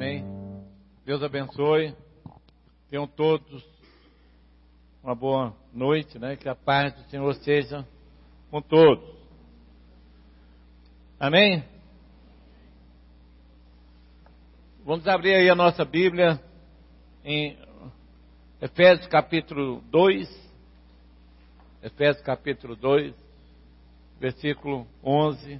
Amém. Deus abençoe. Tenham todos uma boa noite, né? Que a paz do Senhor seja com todos. Amém? Vamos abrir aí a nossa Bíblia em Efésios capítulo 2. Efésios capítulo 2, versículo 11.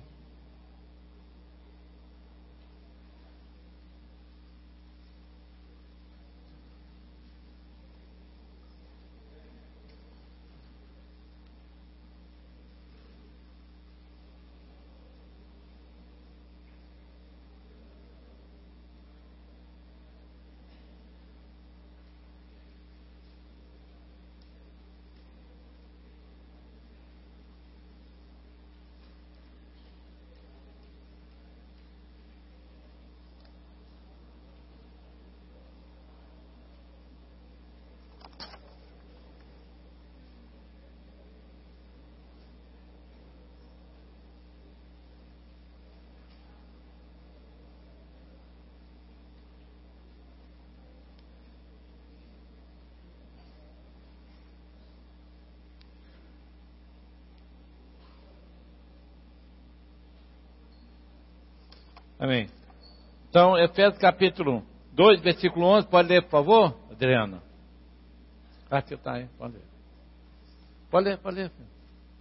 Amém. Então, Efésios capítulo 2, versículo 11, pode ler, por favor, Adriana? Aqui está aí, pode ler. Pode ler. Filho.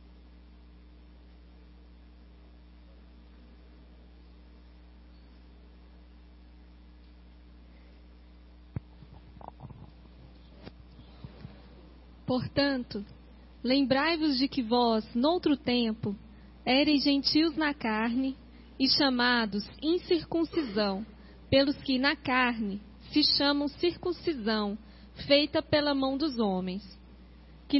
Portanto, lembrai-vos de que vós, noutro tempo, éreis gentios na carne, e chamados incircuncisão, pelos que na carne se chamam circuncisão, feita pela mão dos homens, que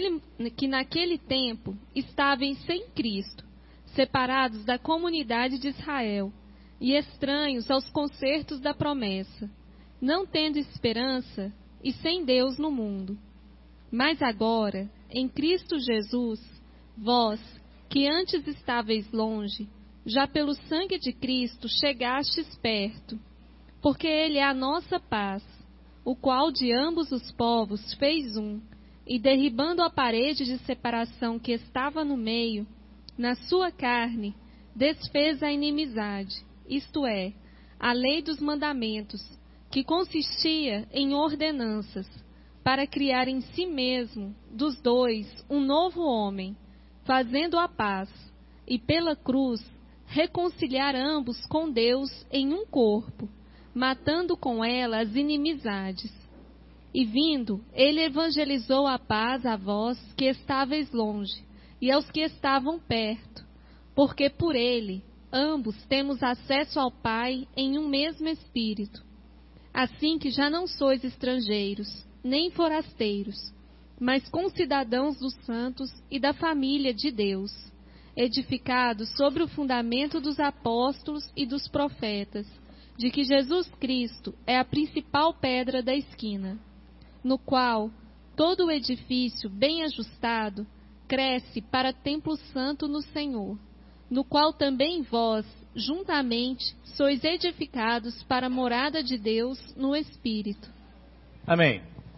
naquele tempo estáveis sem Cristo, separados da comunidade de Israel, e estranhos aos concertos da promessa, não tendo esperança e sem Deus no mundo. Mas agora, em Cristo Jesus, vós, que antes estáveis longe, já pelo sangue de Cristo chegastes perto, porque Ele é a nossa paz, o qual de ambos os povos fez um, e derribando a parede de separação que estava no meio, na sua carne, desfez a inimizade, isto é, a lei dos mandamentos, que consistia em ordenanças, para criar em si mesmo, dos dois, um novo homem, fazendo a paz, e pela cruz, reconciliar ambos com Deus em um corpo, matando com ela as inimizades. E vindo, ele evangelizou a paz a vós que estáveis longe, e aos que estavam perto, porque por ele, ambos temos acesso ao Pai em um mesmo Espírito. Assim que já não sois estrangeiros, nem forasteiros, mas concidadãos dos santos e da família de Deus, edificados sobre o fundamento dos apóstolos e dos profetas, de que Jesus Cristo é a principal pedra da esquina, no qual todo o edifício bem ajustado cresce para templo santo no Senhor, no qual também vós, juntamente, sois edificados para a morada de Deus no Espírito. Amém.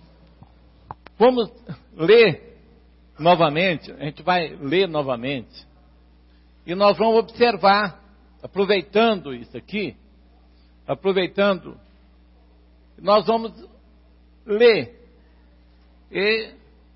Vamos ler novamente, a gente vai ler novamente, e nós vamos observar, aproveitando isso aqui, nós vamos ler e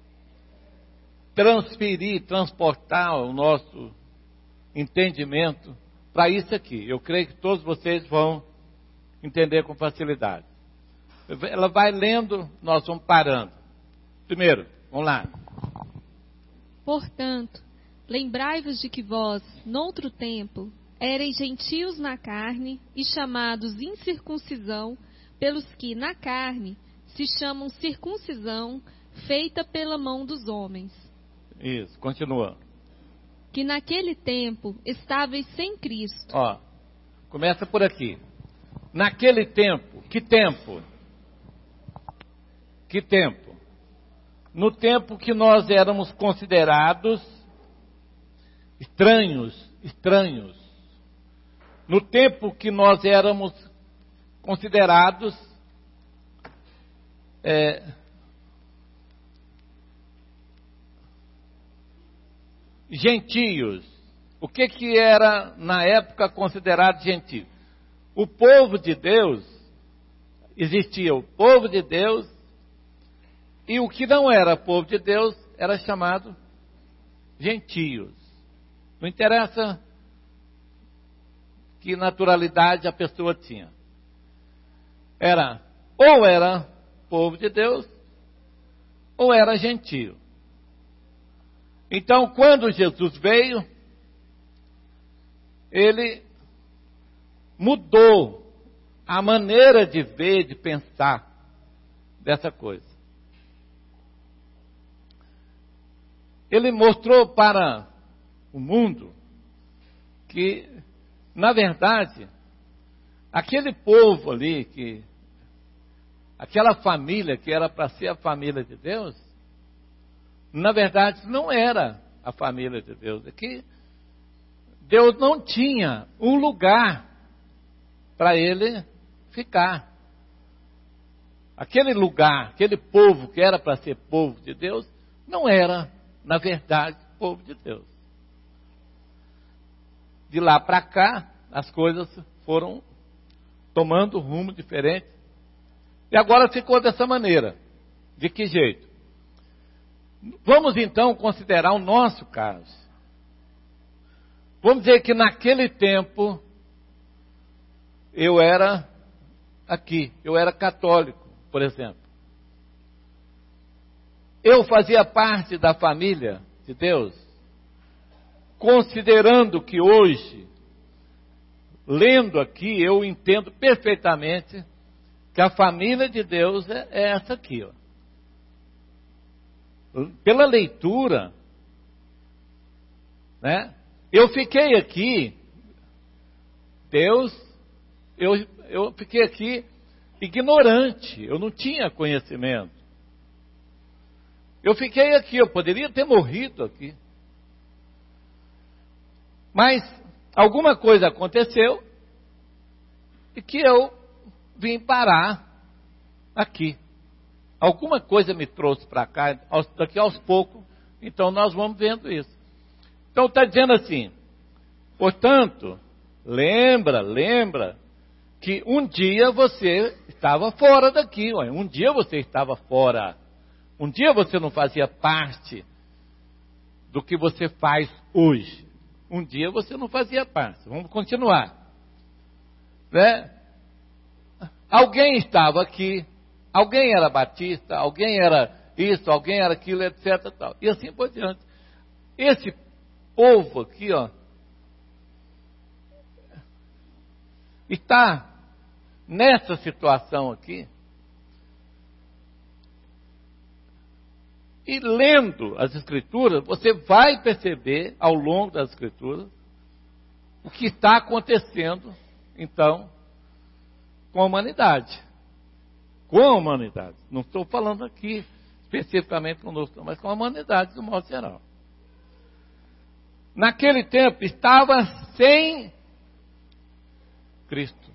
transportar o nosso entendimento para isso aqui. Eu creio que todos vocês vão entender com facilidade. Ela vai lendo, nós vamos parando. Primeiro, vamos lá. Portanto, lembrai-vos de que vós, noutro tempo, éreis gentios na carne e chamados incircuncisão, pelos que na carne se chamam circuncisão, feita pela mão dos homens. Isso, continua. Que naquele tempo estáveis sem Cristo. Ó, começa por aqui. Naquele tempo, que tempo? Que tempo? No tempo que nós éramos considerados estranhos. No tempo que nós éramos considerados gentios. O que era na época considerado gentio? O povo de Deus, existia o povo de Deus, e o que não era povo de Deus era chamado gentios. Não interessa que naturalidade a pessoa tinha. Ou era povo de Deus, ou era gentio. Então, quando Jesus veio, ele mudou a maneira de ver, de pensar dessa coisa. Ele mostrou para o mundo que, na verdade, aquele povo ali, aquela família que era para ser a família de Deus, na verdade não era a família de Deus. É que Deus não tinha um lugar para ele ficar. Aquele lugar, aquele povo que era para ser povo de Deus, não era, na verdade, povo de Deus. De lá para cá, as coisas foram tomando um rumo diferente. E agora ficou dessa maneira. De que jeito? Vamos então considerar o nosso caso. Vamos dizer que naquele tempo eu era católico, por exemplo. Eu fazia parte da família de Deus, considerando que hoje, lendo aqui, eu entendo perfeitamente que a família de Deus é essa aqui, ó. Pela leitura, né? Eu fiquei aqui, eu fiquei aqui ignorante, eu não tinha conhecimento. Eu fiquei aqui, eu poderia ter morrido aqui. Mas alguma coisa aconteceu e que eu vim parar aqui. Alguma coisa me trouxe para cá, daqui aos poucos, então nós vamos vendo isso. Então está dizendo assim, portanto, lembra que um dia você estava fora daqui, ó, um dia você estava fora, um dia você não fazia parte do que você faz hoje, um dia você não fazia parte. Vamos continuar, né? Alguém estava aqui, alguém era batista, alguém era isso, alguém era aquilo, etc. Tal. E assim por diante. Esse povo aqui, ó, está nessa situação aqui. E lendo as Escrituras, você vai perceber ao longo das Escrituras o que está acontecendo, então, com a humanidade. Com a humanidade. Não estou falando aqui especificamente conosco, mas com a humanidade do modo geral. Naquele tempo estava sem Cristo.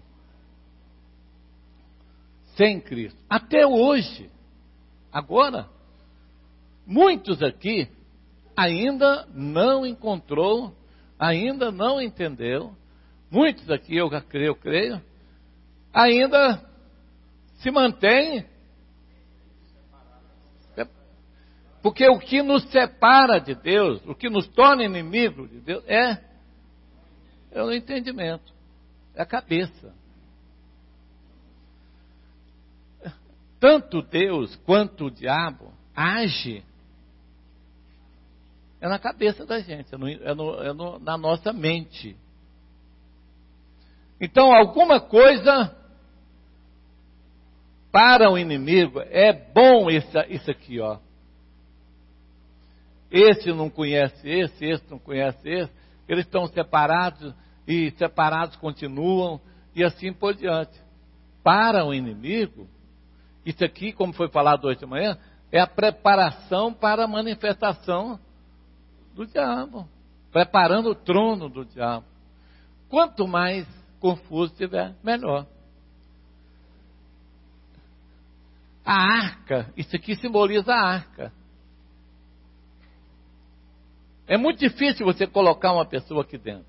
Sem Cristo. Até hoje. Agora, muitos aqui ainda não encontrou, ainda não entendeu. Muitos aqui, eu creio, ainda se mantém, porque o que nos separa de Deus, o que nos torna inimigos de Deus, é o entendimento, é a cabeça. Tanto Deus quanto o diabo age na cabeça da gente, na nossa mente. Então, alguma coisa para o inimigo é bom isso aqui, ó. Esse não conhece esse não conhece esse. Eles estão separados e separados continuam e assim por diante. Para o inimigo, isso aqui, como foi falado hoje de manhã, é a preparação para a manifestação do diabo. Preparando o trono do diabo. Quanto mais confuso tiver, melhor. A arca, isso aqui simboliza a arca. É muito difícil você colocar uma pessoa aqui dentro.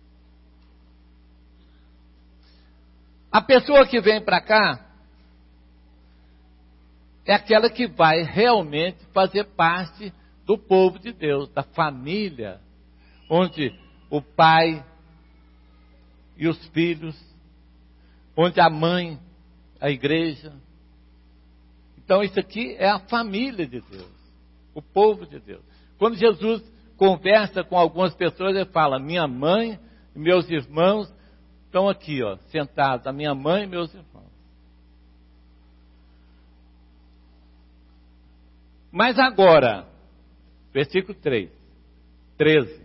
A pessoa que vem para cá é aquela que vai realmente fazer parte do povo de Deus, da família, onde o pai e os filhos, onde a mãe, a igreja. Então isso aqui é a família de Deus, o povo de Deus. Quando Jesus conversa com algumas pessoas, ele fala: minha mãe e meus irmãos estão aqui, ó, sentados, a minha mãe e meus irmãos. Mas agora, versículo 13.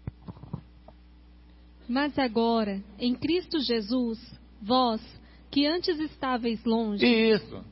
Mas agora, em Cristo Jesus, vós, que antes estáveis longe... Isso.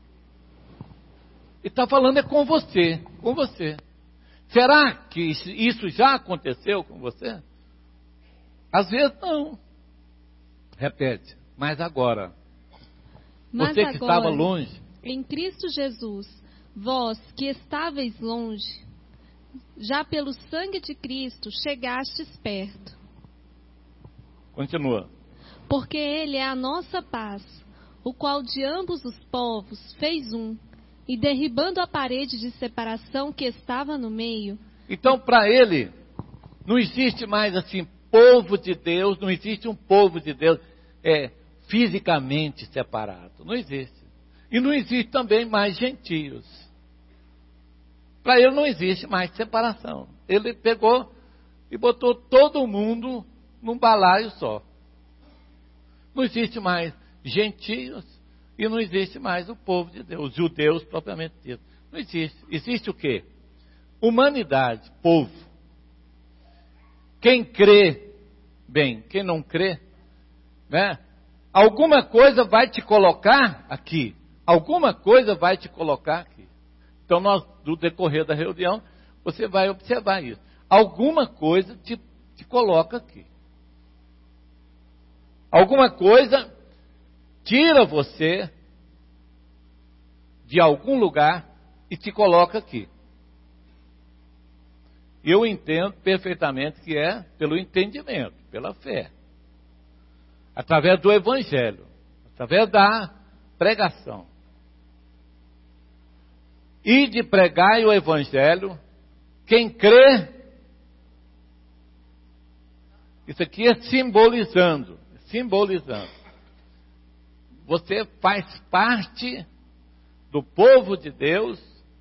E está falando é com você, com você. Será que isso já aconteceu com você? Às vezes não. Repete, mas agora. Mas você agora, que estava longe. Em Cristo Jesus, vós que estáveis longe, já pelo sangue de Cristo chegastes perto. Continua. Porque Ele é a nossa paz, o qual de ambos os povos fez um, e derribando a parede de separação que estava no meio. Então, para Ele, não existe mais assim, povo de Deus, não existe um povo de Deus fisicamente separado. Não existe. E não existe também mais gentios. Para Ele não existe mais separação. Ele pegou e botou todo mundo num balaio só. Não existe mais gentios e não existe mais o povo de Deus, os judeus propriamente dito. Não existe. Existe o quê? Humanidade, povo. Quem crê, bem, quem não crê, né? Alguma coisa vai te colocar aqui. Alguma coisa vai te colocar aqui. Então, nós, do decorrer da reunião, você vai observar isso. Alguma coisa te coloca aqui. Alguma coisa tira você de algum lugar e te coloca aqui. Eu entendo perfeitamente que é pelo entendimento, pela fé. Através do Evangelho, através da pregação. E de pregar o Evangelho, quem crê, isso aqui é simbolizando. Você faz parte do povo de Deus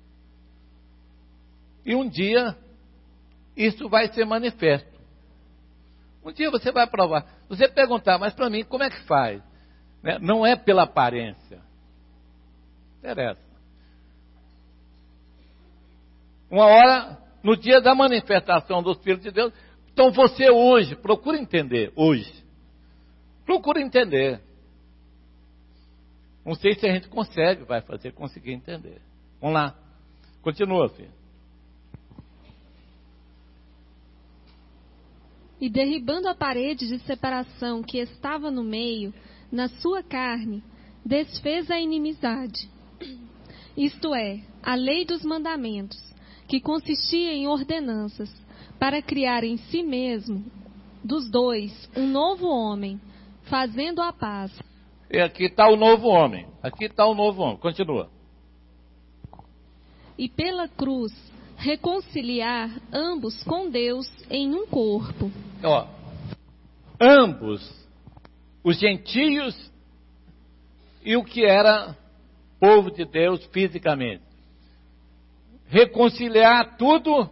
e um dia isso vai ser manifesto. Um dia você vai provar. Você perguntar, mas para mim como é que faz? Né? Não é pela aparência. Interessa. Uma hora, no dia da manifestação do Espírito de Deus, então você hoje, procura entender, hoje. Procura entender. Não sei se a gente vai conseguir entender. Vamos lá. Continua, filho. E derribando a parede de separação que estava no meio, na sua carne, desfez a inimizade. Isto é, a lei dos mandamentos, que consistia em ordenanças, para criar em si mesmo, dos dois, um novo homem, fazendo a paz. E aqui está o novo homem. Continua. E pela cruz, reconciliar ambos com Deus em um corpo. Ó, ambos, os gentios e o que era povo de Deus fisicamente. Reconciliar tudo.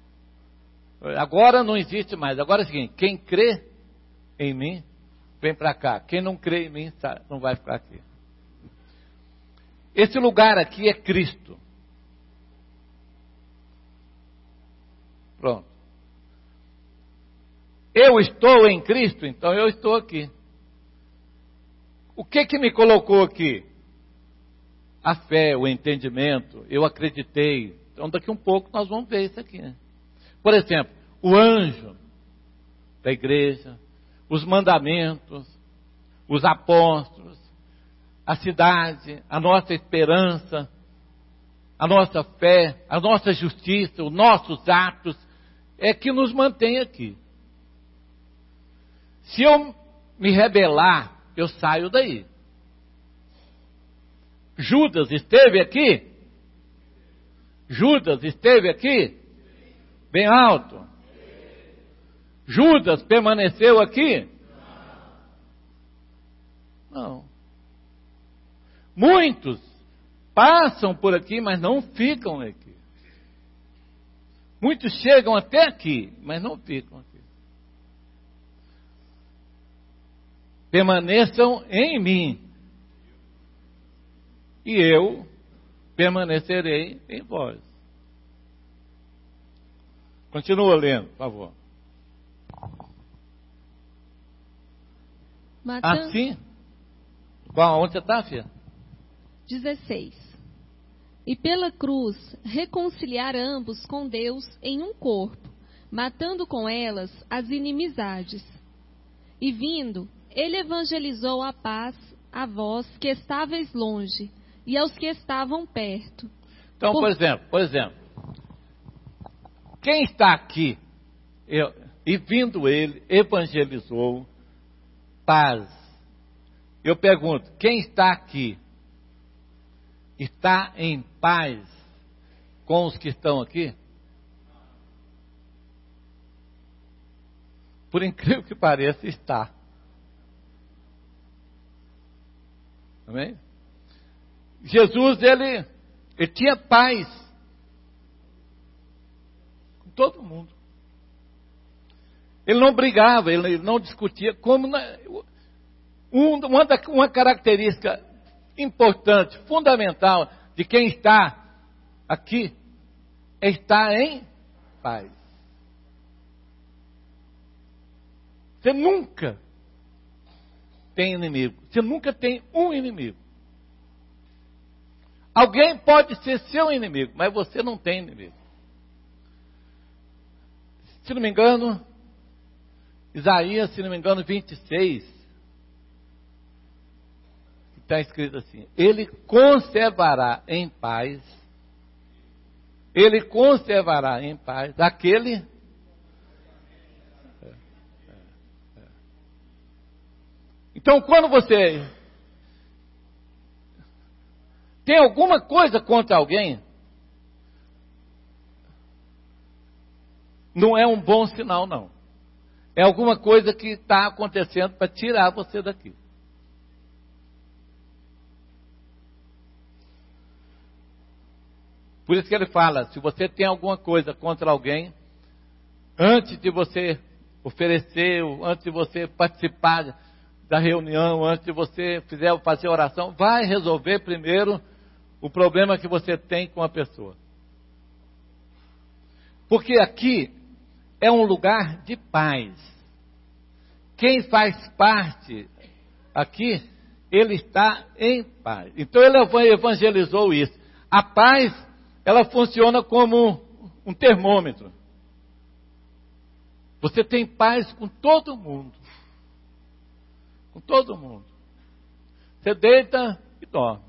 Agora não existe mais. Agora é o seguinte: quem crê em mim, vem para cá. Quem não crê em mim, não vai ficar aqui. Esse lugar aqui é Cristo. Pronto. Eu estou em Cristo, então eu estou aqui. O que me colocou aqui? A fé, o entendimento. Eu acreditei. Então daqui um pouco nós vamos ver isso aqui, né? Por exemplo, o anjo da igreja, os mandamentos, os apóstolos, a cidade, a nossa esperança, a nossa fé, a nossa justiça, os nossos atos, é que nos mantém aqui. Se eu me rebelar, eu saio daí. Judas esteve aqui? Judas esteve aqui? Bem alto. Judas permaneceu aqui? Não. Muitos passam por aqui, mas não ficam aqui. Muitos chegam até aqui, mas não ficam aqui. Permaneçam em mim, e eu permanecerei em vós. Continua lendo, por favor. Assim, onde você está, filha? 16. E pela cruz reconciliar ambos com Deus em um corpo, matando com elas as inimizades. E vindo, ele evangelizou a paz a vós que estáveis longe e aos que estavam perto. Então, por exemplo, quem está aqui e vindo ele evangelizou paz. Eu pergunto, quem está aqui está em paz com os que estão aqui? Por incrível que pareça, está. Amém? Jesus, ele tinha paz com todo mundo. Ele não brigava, ele não discutia. Uma característica importante, fundamental de quem está aqui é estar em paz. Você nunca tem inimigo. Você nunca tem um inimigo. Alguém pode ser seu inimigo, mas você não tem inimigo. Se não me engano, Isaías, 26, está escrito assim: ele conservará em paz aquele. Então, quando você tem alguma coisa contra alguém, não é um bom sinal, não. É alguma coisa que está acontecendo para tirar você daqui. Por isso que ele fala, se você tem alguma coisa contra alguém, antes de você oferecer, antes de você participar da reunião, antes de você fazer oração, vai resolver primeiro o problema que você tem com a pessoa. Porque aqui é um lugar de paz. Quem faz parte aqui, ele está em paz. Então ele evangelizou isso. A paz, ela funciona como um termômetro. Você tem paz com todo mundo. Com todo mundo. Você deita e dorme.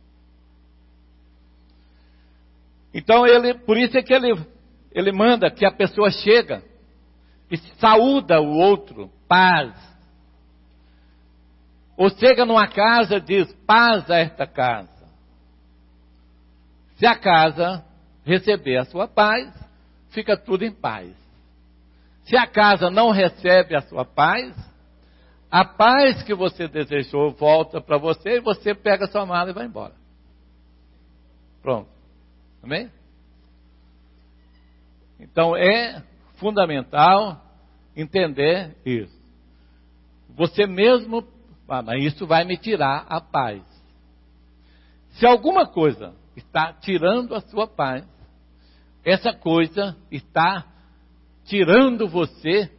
Então por isso é que ele manda que a pessoa chega e saúda o outro, paz. Ou chega numa casa e diz, paz a esta casa. Se a casa receber a sua paz, fica tudo em paz. Se a casa não recebe a sua paz, a paz que você desejou volta para você e você pega a sua mala e vai embora. Pronto. Amém? Então é fundamental entender isso. Você mesmo, mas isso vai me tirar a paz. Se alguma coisa está tirando a sua paz, essa coisa está tirando você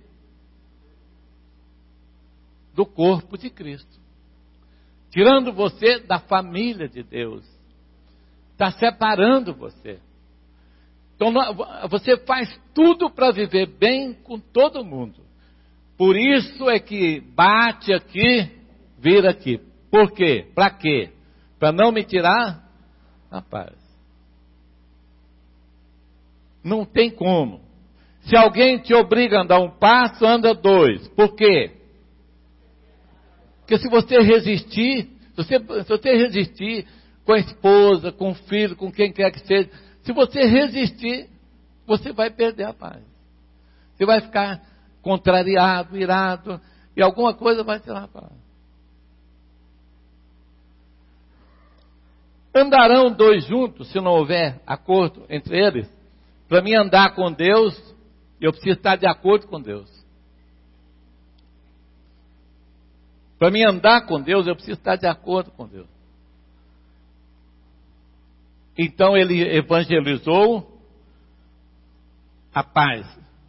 do corpo de Cristo, tirando você da família de Deus, está separando você. Então você faz tudo para viver bem com todo mundo. Por isso é que bate aqui, vira aqui. Por quê? Para quê? Para não me tirar a paz. Não tem como. Se alguém te obriga a andar um passo, anda dois. Por quê? Porque se você resistir, se você resistir com a esposa, com o filho, com quem quer que seja, se você resistir, você vai perder a paz. Você vai ficar contrariado, irado, e alguma coisa vai tirar a paz. Andarão dois juntos, se não houver acordo entre eles? Para mim andar com Deus, eu preciso estar de acordo com Deus. Para mim andar com Deus, eu preciso estar de acordo com Deus. Então ele evangelizou a paz.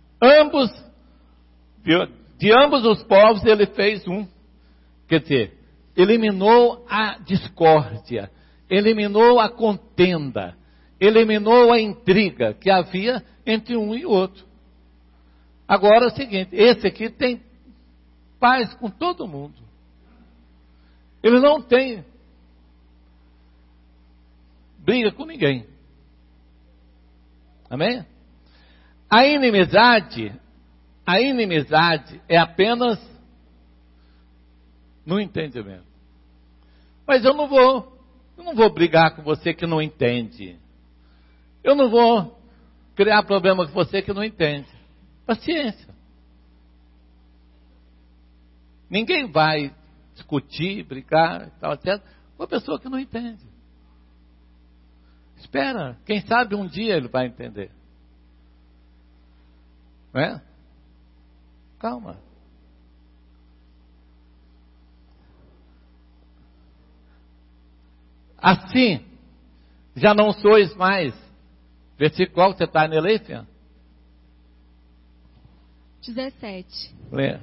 De ambos os povos ele fez um. Quer dizer, eliminou a discórdia, eliminou a contenda, eliminou a intriga que havia entre um e outro. Agora é o seguinte, esse aqui tem paz com todo mundo. Ele não tem briga com ninguém. Amém? A inimizade é apenas no entendimento. Mas eu não vou brigar com você que não entende. Eu não vou criar problema com você que não entende. Paciência. Ninguém vai discutir, brigar, tal, etc., com a pessoa que não entende. Espera, quem sabe um dia ele vai entender. Não é? Calma. Assim, já não sois mais. Versículo qual você está nele, Fia? 17. Lê.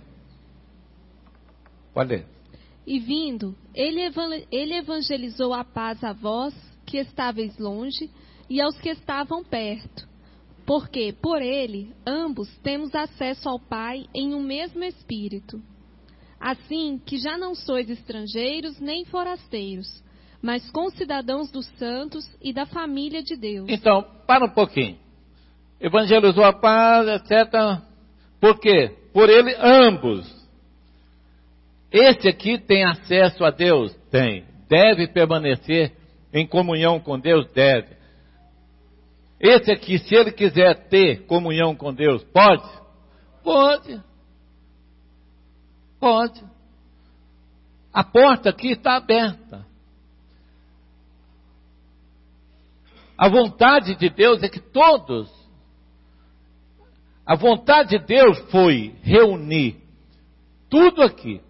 Pode ler. E vindo, ele evangelizou a paz a vós que estáveis longe e aos que estavam perto. Porque, por ele, ambos temos acesso ao Pai em um mesmo Espírito. Assim que já não sois estrangeiros nem forasteiros, mas concidadãos dos santos e da família de Deus. Então, para um pouquinho. Evangelizou a paz, etc. Por quê? Por ele, ambos. Esse aqui tem acesso a Deus? Tem. Deve permanecer em comunhão com Deus? Deve. Esse aqui, se ele quiser ter comunhão com Deus, pode? Pode. Pode. A porta aqui está aberta. A vontade de Deus é que todos... A vontade de Deus foi reunir tudo aqui.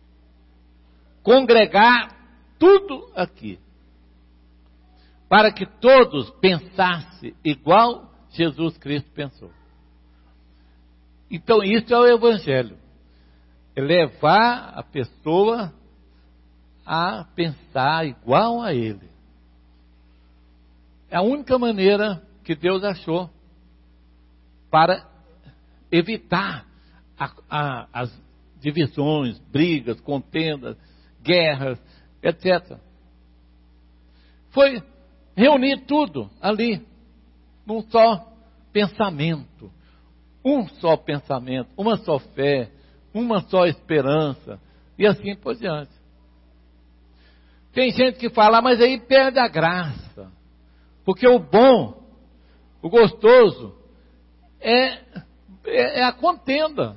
Congregar tudo aqui. Para que todos pensassem igual Jesus Cristo pensou. Então isso é o Evangelho. É levar a pessoa a pensar igual a Ele. É a única maneira que Deus achou para evitar as divisões, brigas, contendas, guerras, etc. Foi reunir tudo ali, num só pensamento. Um só pensamento, uma só fé, uma só esperança, e assim por diante. Tem gente que fala, mas aí perde a graça. Porque o bom, o gostoso, é a contenda.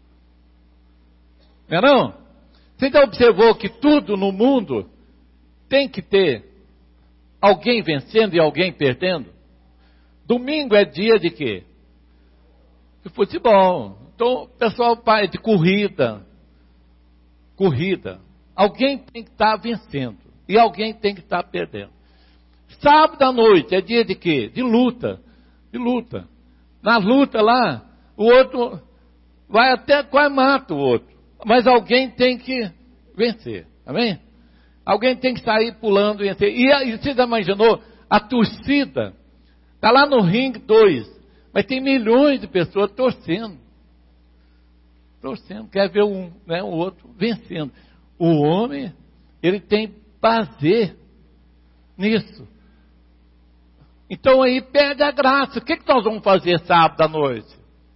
Não é não? Você já observou que tudo no mundo tem que ter alguém vencendo e alguém perdendo? Domingo é dia de quê? De futebol. Então o pessoal é de corrida. Corrida. Alguém tem que estar vencendo. E alguém tem que estar perdendo. Sábado à noite é dia de quê? De luta. De luta. Na luta lá, o outro vai até quase mata o outro. Mas alguém tem que vencer. Amém? Alguém tem que sair pulando e vencer. E você já imaginou? A torcida está lá no ringue 2. Mas tem milhões de pessoas torcendo. Torcendo. Quer ver o outro vencendo. O homem Ele tem prazer nisso. Então aí perde a graça. O que nós vamos fazer sábado à noite?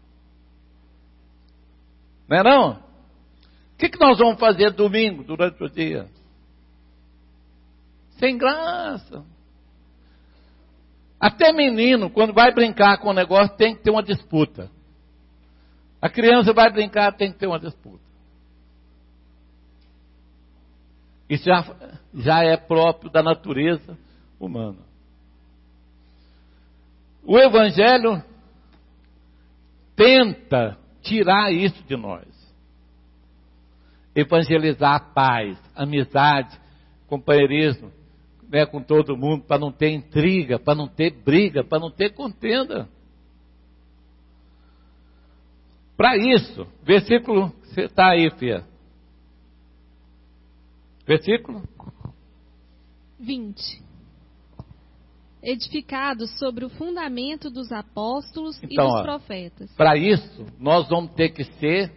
Não é não? O que nós vamos fazer domingo, durante o dia? Sem graça. Até menino, quando vai brincar com o negócio, tem que ter uma disputa. A criança vai brincar, tem que ter uma disputa. Isso já é próprio da natureza humana. O Evangelho tenta tirar isso de nós. Evangelizar a paz, amizade, companheirismo, né, com todo mundo, para não ter intriga, para não ter briga, para não ter contenda. Para isso, versículo, você está aí, filha. Versículo 20. Edificados sobre o fundamento dos apóstolos e então, dos profetas. Para isso, nós vamos ter que ser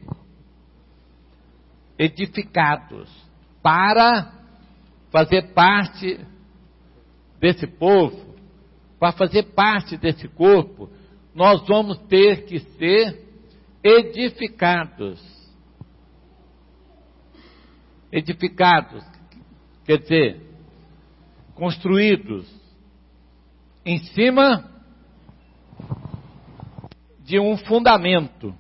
edificados para fazer parte desse povo, para fazer parte desse corpo. Nós vamos ter que ser edificados. Edificados, quer dizer, construídos em cima de um fundamento,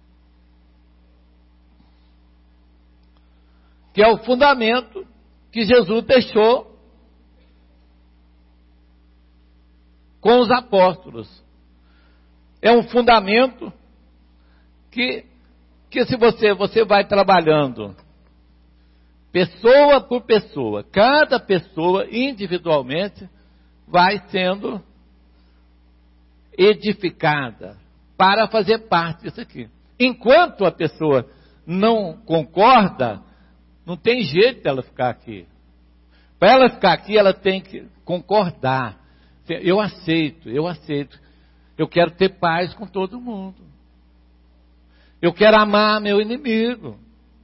que é o fundamento que Jesus deixou com os apóstolos. É um fundamento que se você vai trabalhando pessoa por pessoa, cada pessoa individualmente vai sendo edificada para fazer parte disso aqui. Enquanto a pessoa não concorda, não tem jeito dela ficar aqui. Para ela ficar aqui, ela tem que concordar. Eu aceito. Eu quero ter paz com todo mundo. Eu quero amar meu inimigo.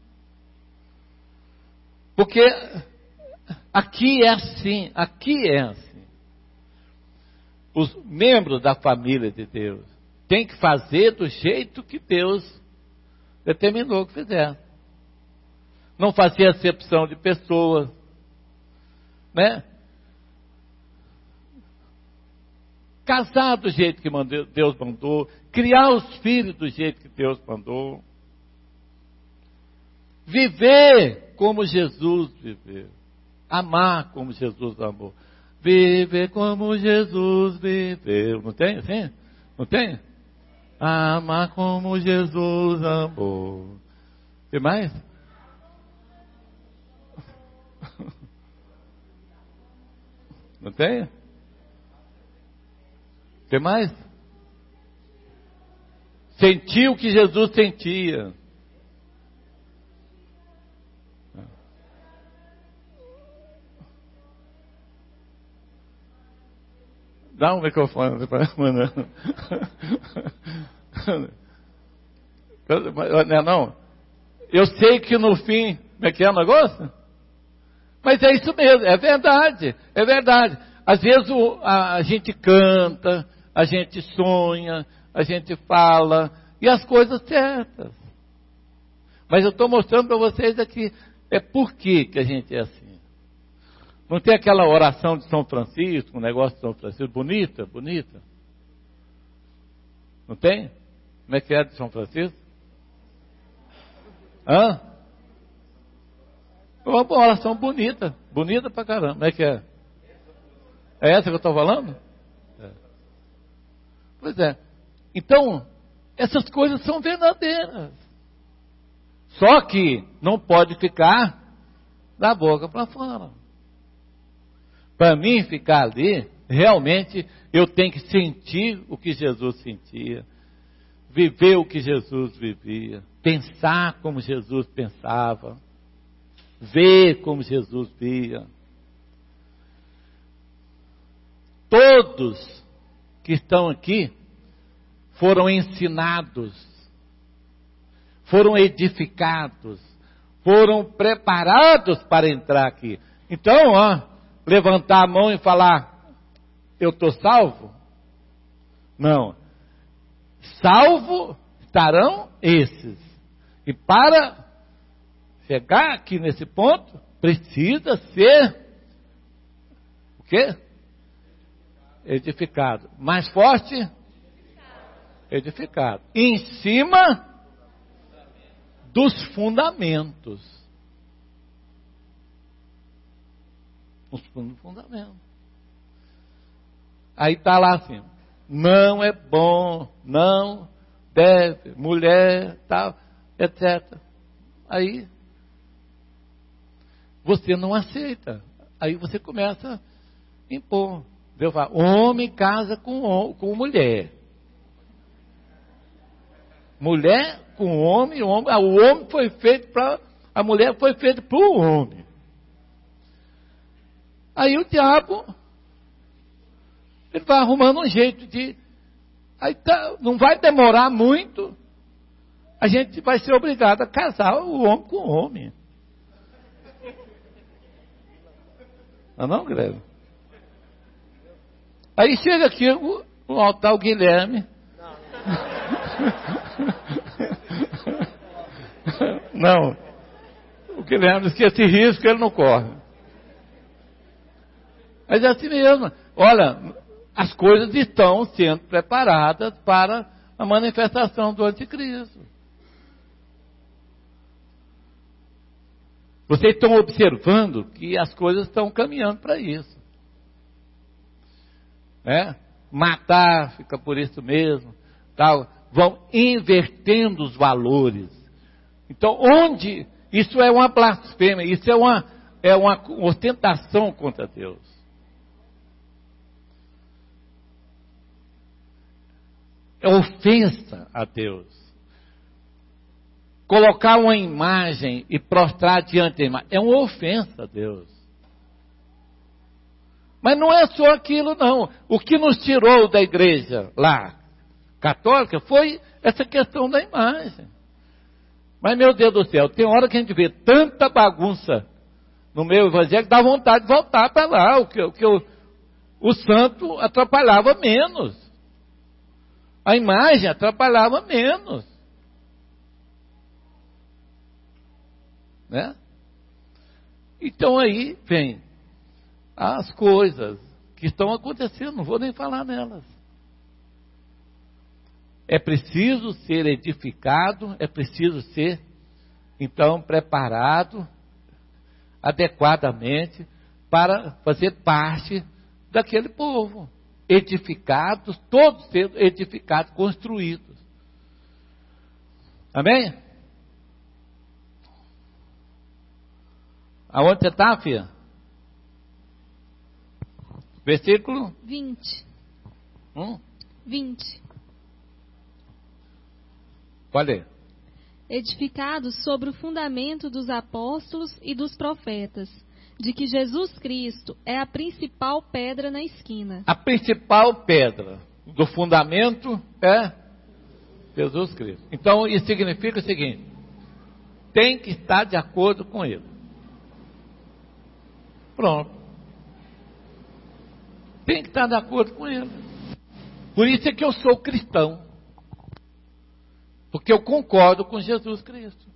Porque aqui é assim. Os membros da família de Deus têm que fazer do jeito que Deus determinou que fizesse. Não fazer acepção de pessoas, né? Casar do jeito que Deus mandou, criar os filhos do jeito que Deus mandou, viver como Jesus viveu, amar como Jesus amou, viver como Jesus viveu. Não tem assim? Não tem? Amar como Jesus amou. Tem mais? Não tem? Tem mais? Sentir o que Jesus sentia. Dá um microfone para mano. Não. Eu sei que no fim, como é que é o negócio? Mas é isso mesmo, é verdade. Às vezes a gente canta, a gente sonha, a gente fala, e as coisas certas. Mas eu estou mostrando para vocês aqui, por que a gente é assim. Não tem aquela oração de São Francisco, um negócio de São Francisco, bonita? Não tem? Como é que é de São Francisco? Hã? Uma oração bonita pra caramba. Como é que é? É essa que eu estou falando? É. Pois é. Então, essas coisas são verdadeiras. Só que não pode ficar da boca para fora. Para mim ficar ali, realmente eu tenho que sentir o que Jesus sentia, viver o que Jesus vivia, pensar como Jesus pensava, ver como Jesus via. Todos que estão aqui foram ensinados, foram edificados, foram preparados para entrar aqui. Então, levantar a mão e falar, eu estou salvo? Não. Salvo estarão esses. E para chegar aqui nesse ponto, precisa ser o quê? Edificado. Mais forte? Edificado. Em cima dos fundamentos. Os fundamentos. Aí está lá assim, não é bom, não deve, mulher, tal, etc. Aí você não aceita. Aí você começa a impor. Deus fala, homem casa com mulher. Mulher com homem, o homem foi feito para... A mulher foi feita para o homem. Aí o diabo, ele vai arrumando um jeito de... Aí não vai demorar muito, a gente vai ser obrigado a casar o homem com o homem. Não, Guilherme? Aí chega aqui o altar, o Guilherme. Não, o Guilherme diz que esse risco ele não corre. Mas é assim mesmo. Olha, as coisas estão sendo preparadas para a manifestação do anticristo. Vocês estão observando que as coisas estão caminhando para isso. Matar, fica por isso mesmo, tal, vão invertendo os valores. Então, onde isso é uma blasfêmia, isso é uma ostentação contra Deus. É ofensa a Deus. Colocar uma imagem e prostrar diante da imagem é uma ofensa a Deus. Mas não é só aquilo, não. O que nos tirou da igreja lá, católica, foi essa questão da imagem. Mas, meu Deus do céu, tem hora que a gente vê tanta bagunça no meio evangélico, dá vontade de voltar para lá. O santo atrapalhava menos. A imagem atrapalhava menos. Né? Então aí vem as coisas que estão acontecendo, não vou nem falar nelas. É preciso ser edificado, é preciso ser, então, preparado adequadamente para fazer parte daquele povo. Edificados, todos sendo edificados, construídos. Amém? Aonde você está, filha? Versículo 20. 20. Pode ler. Edificados sobre o fundamento dos apóstolos e dos profetas, de que Jesus Cristo é a principal pedra na esquina. A principal pedra do fundamento é Jesus Cristo. Então, isso significa o seguinte: tem que estar de acordo com Ele. Pronto. Tem que estar de acordo com Ele. Por isso é que eu sou cristão. Porque eu concordo com Jesus Cristo.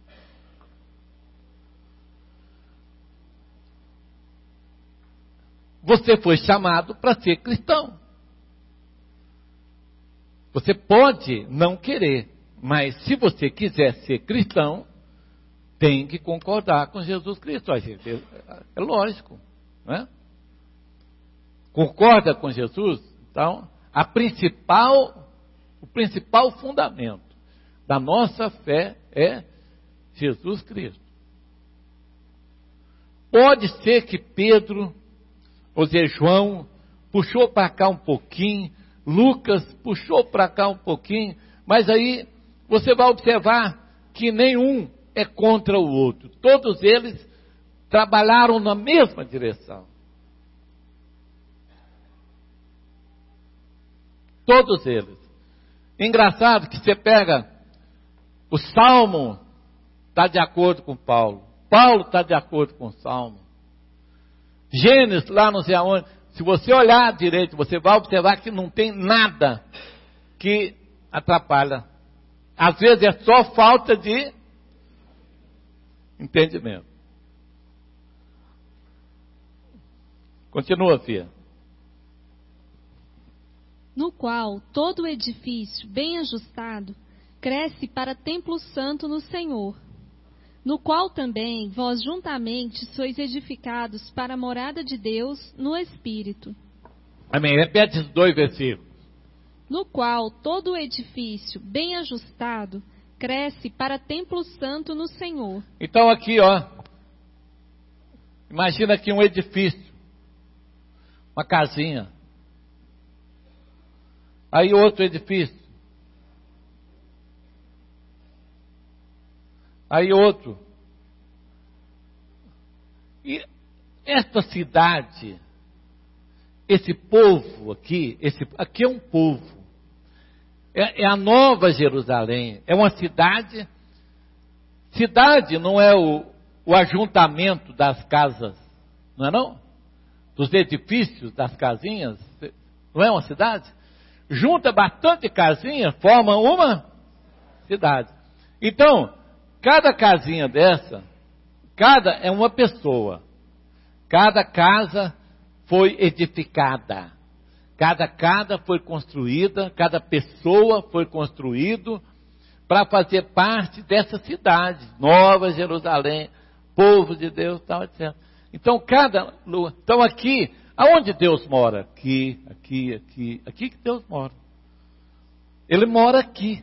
Você foi chamado para ser cristão. Você pode não querer, mas se você quiser ser cristão, tem que concordar com Jesus Cristo. É lógico, não é? Concorda com Jesus? Então, o principal fundamento da nossa fé é Jesus Cristo. Pode ser que Pedro, ou seja, João, puxou para cá um pouquinho, Lucas puxou para cá um pouquinho, mas aí você vai observar que nenhum é contra o outro. Todos eles trabalharam na mesma direção. Todos eles. Engraçado que você pega o Salmo, está de acordo com Paulo. Paulo está de acordo com o Salmo. Gênesis, lá não sei aonde. Se você olhar direito, você vai observar que não tem nada que atrapalha. Às vezes é só falta de entendimento. Continua, filha. No qual todo o edifício, bem ajustado, cresce para templo santo no Senhor, no qual também vós juntamente sois edificados para a morada de Deus no Espírito. Amém. Repete esses 2 versículos. No qual todo o edifício, bem ajustado, cresce para templo santo no Senhor. Então aqui, ó, imagina aqui um edifício, uma casinha. Aí outro edifício. Aí outro. E esta cidade, esse povo aqui, aqui é um povo. É a Nova Jerusalém. É uma cidade. Cidade não é o ajuntamento das casas, não é não? Dos edifícios, das casinhas. Não é uma cidade? Junta bastante casinha, forma uma cidade. Então, cada casinha dessa, cada é uma pessoa. Cada casa foi edificada. Cada casa foi construída, cada pessoa foi construído para fazer parte dessa cidade, Nova Jerusalém, povo de Deus, tal, etc. Então, então aqui, aonde Deus mora? Aqui que Deus mora. Ele mora aqui.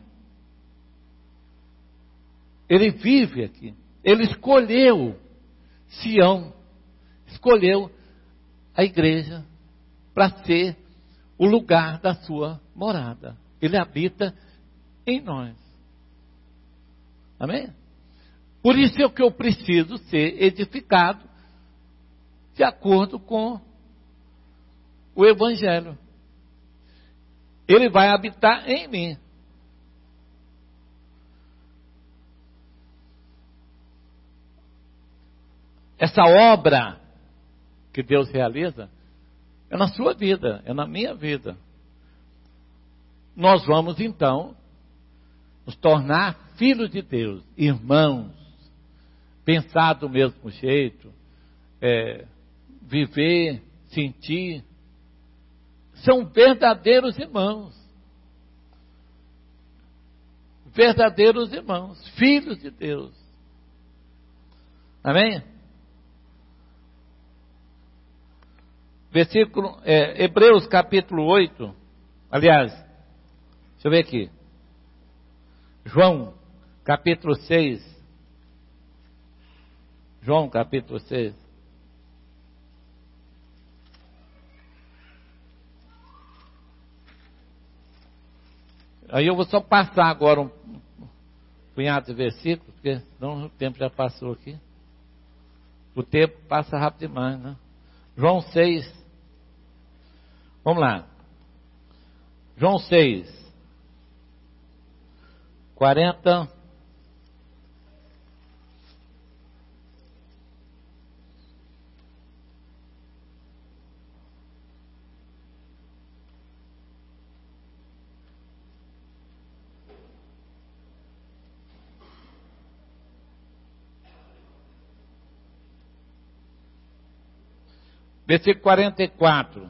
Ele vive aqui. Ele escolheu Sião, escolheu a igreja para ser o lugar da sua morada. Ele habita em nós. Amém? Por isso é que eu preciso ser edificado de acordo com o Evangelho. Ele vai habitar em mim. Essa obra que Deus realiza é na sua vida, é na minha vida. Nós vamos então nos tornar filhos de Deus, irmãos, pensar do mesmo jeito, viver, sentir. São verdadeiros irmãos. Verdadeiros irmãos, filhos de Deus. Amém? Versículo, Hebreus capítulo 8, aliás, deixa eu ver aqui. João capítulo 6. João capítulo 6. Aí eu vou só passar agora um punhado de versículos, porque senão o tempo já passou aqui. O tempo passa rápido demais, né? João 6. Vamos lá. João 6. 40. Versículo 44.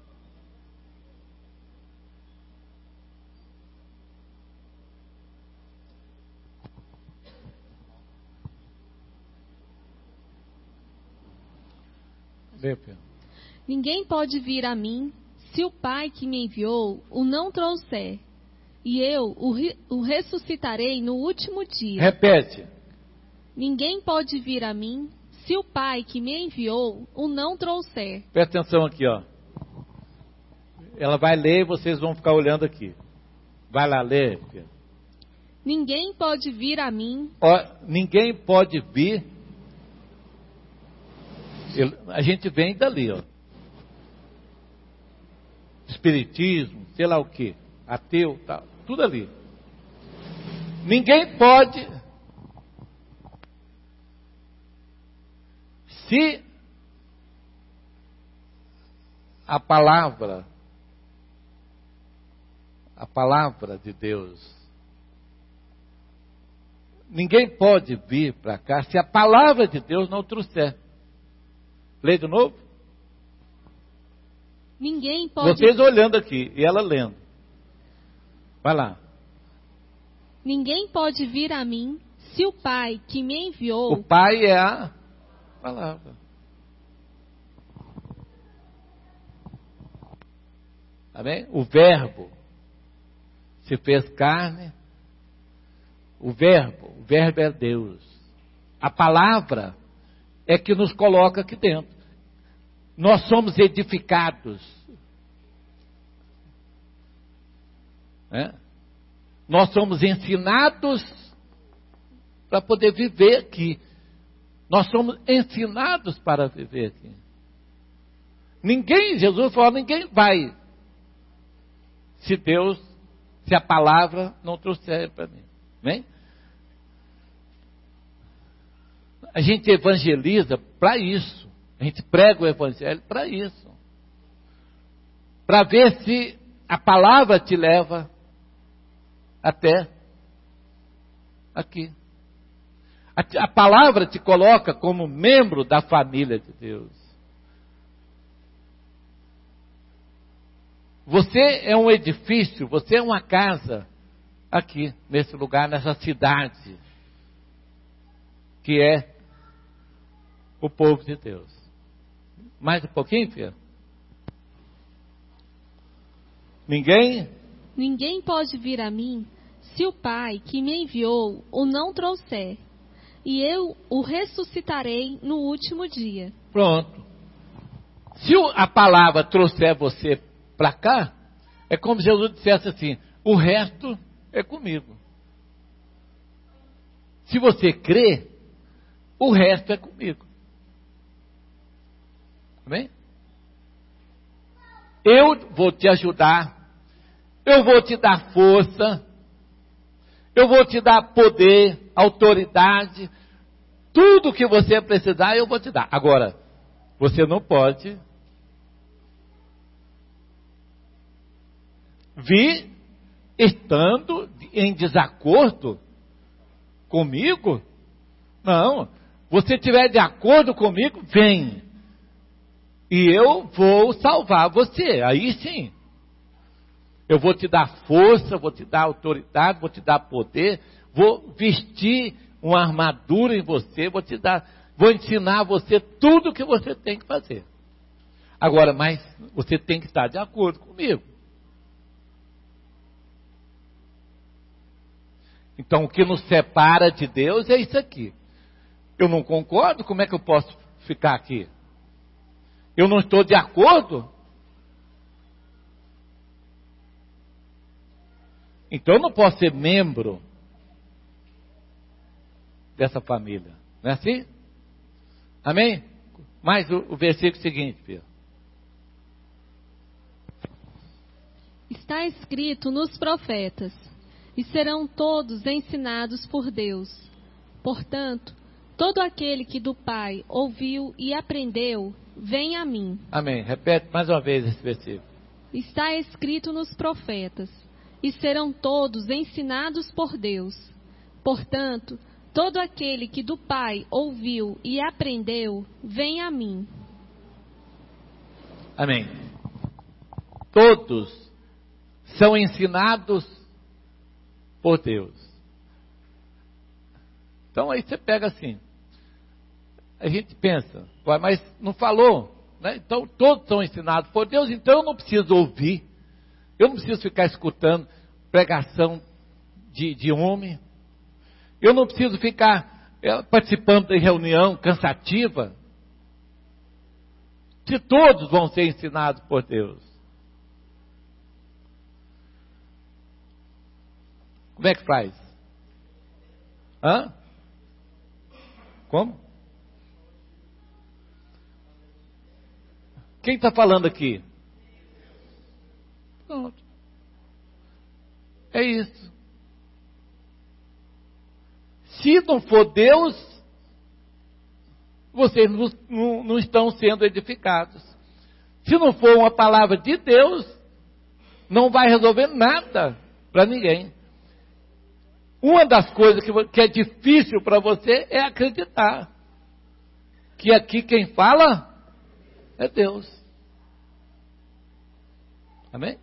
Ninguém pode vir a mim se o Pai que me enviou o não trouxer, e eu o ressuscitarei no último dia. Repete. Ninguém pode vir a mim se o Pai que me enviou o não trouxer. Presta atenção aqui, ó. Ela vai ler e vocês vão ficar olhando aqui. Vai lá ler. Ninguém pode vir a mim. Ó, ninguém pode vir. A gente vem dali, ó. Espiritismo, sei lá o que, ateu, tal, tudo ali. Ninguém pode Se a palavra de Deus, ninguém pode vir para cá se a palavra de Deus não trouxer. Lê de novo? Ninguém pode... Vocês olhando aqui e ela lendo. Vai lá. Ninguém pode vir a mim se o Pai que me enviou... O Pai é a palavra. Amém? O Verbo se fez carne. O verbo é Deus. A palavra é que nos coloca aqui dentro. Nós somos edificados. Né? Nós somos ensinados para poder viver aqui. Nós somos ensinados para viver aqui. Jesus falou, ninguém vai se a palavra não trouxer para mim. Amém? A gente evangeliza para isso. A gente prega o evangelho para isso. Para ver se a palavra te leva até aqui. A palavra te coloca como membro da família de Deus. Você é um edifício, você é uma casa aqui, nesse lugar, nessa cidade, que é o povo de Deus. Mais um pouquinho, filha? Ninguém pode vir a mim se o Pai que me enviou o não trouxer, e eu o ressuscitarei no último dia. Pronto. Se a palavra trouxer você para cá, é como Jesus dissesse assim, o resto é comigo. Se você crê, o resto é comigo. Amém? Eu vou te ajudar, eu vou te dar força, eu vou te dar poder, autoridade, tudo que você precisar eu vou te dar. Agora, você não pode vir estando em desacordo comigo. Não, você estiver de acordo comigo, vem. E eu vou salvar você. Aí sim. Eu vou te dar força, vou te dar autoridade, vou te dar poder, vou vestir uma armadura em você, vou ensinar você tudo o que você tem que fazer. Agora, mas você tem que estar de acordo comigo. Então, o que nos separa de Deus é isso aqui. Eu não concordo, como é que eu posso ficar aqui? Eu não estou de acordo? Então, eu não posso ser membro dessa família. Não é assim? Amém? Mais o versículo seguinte, Pedro. Está escrito nos profetas, e serão todos ensinados por Deus. Portanto, todo aquele que do Pai ouviu e aprendeu, vem a mim. Amém. Repete mais uma vez esse versículo. Está escrito nos profetas, e serão todos ensinados por Deus. Portanto, todo aquele que do Pai ouviu e aprendeu, vem a mim. Amém. Todos são ensinados por Deus. Então aí você pega assim, a gente pensa, mas não falou, né? Então todos são ensinados por Deus, então eu não preciso ouvir, eu não preciso ficar escutando pregação de homem, eu não preciso ficar participando de reunião cansativa, se todos vão ser ensinados por Deus. Como é que faz? Hã? Como? Quem está falando aqui? Pronto. É isso. Se não for Deus, vocês não estão sendo edificados. Se não for uma palavra de Deus, não vai resolver nada para ninguém. Uma das coisas que é difícil para você é acreditar que aqui quem fala é Deus. Amém?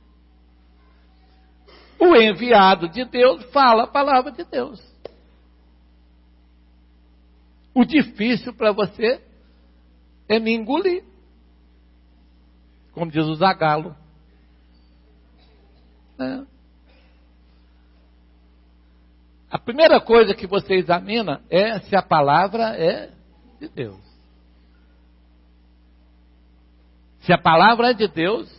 O enviado de Deus fala a palavra de Deus. O difícil para você é me engolir. Como diz o Zagalo. A primeira coisa que você examina é se a palavra é de Deus. Se a palavra é de Deus,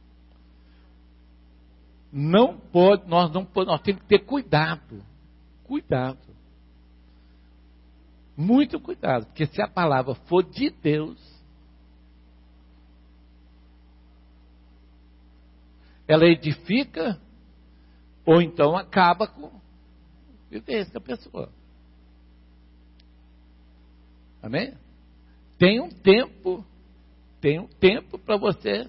nós temos que ter cuidado. Cuidado. Muito cuidado, porque se a palavra for de Deus, ela edifica ou então acaba com a vivência da pessoa. Amém? Tem um tempo para você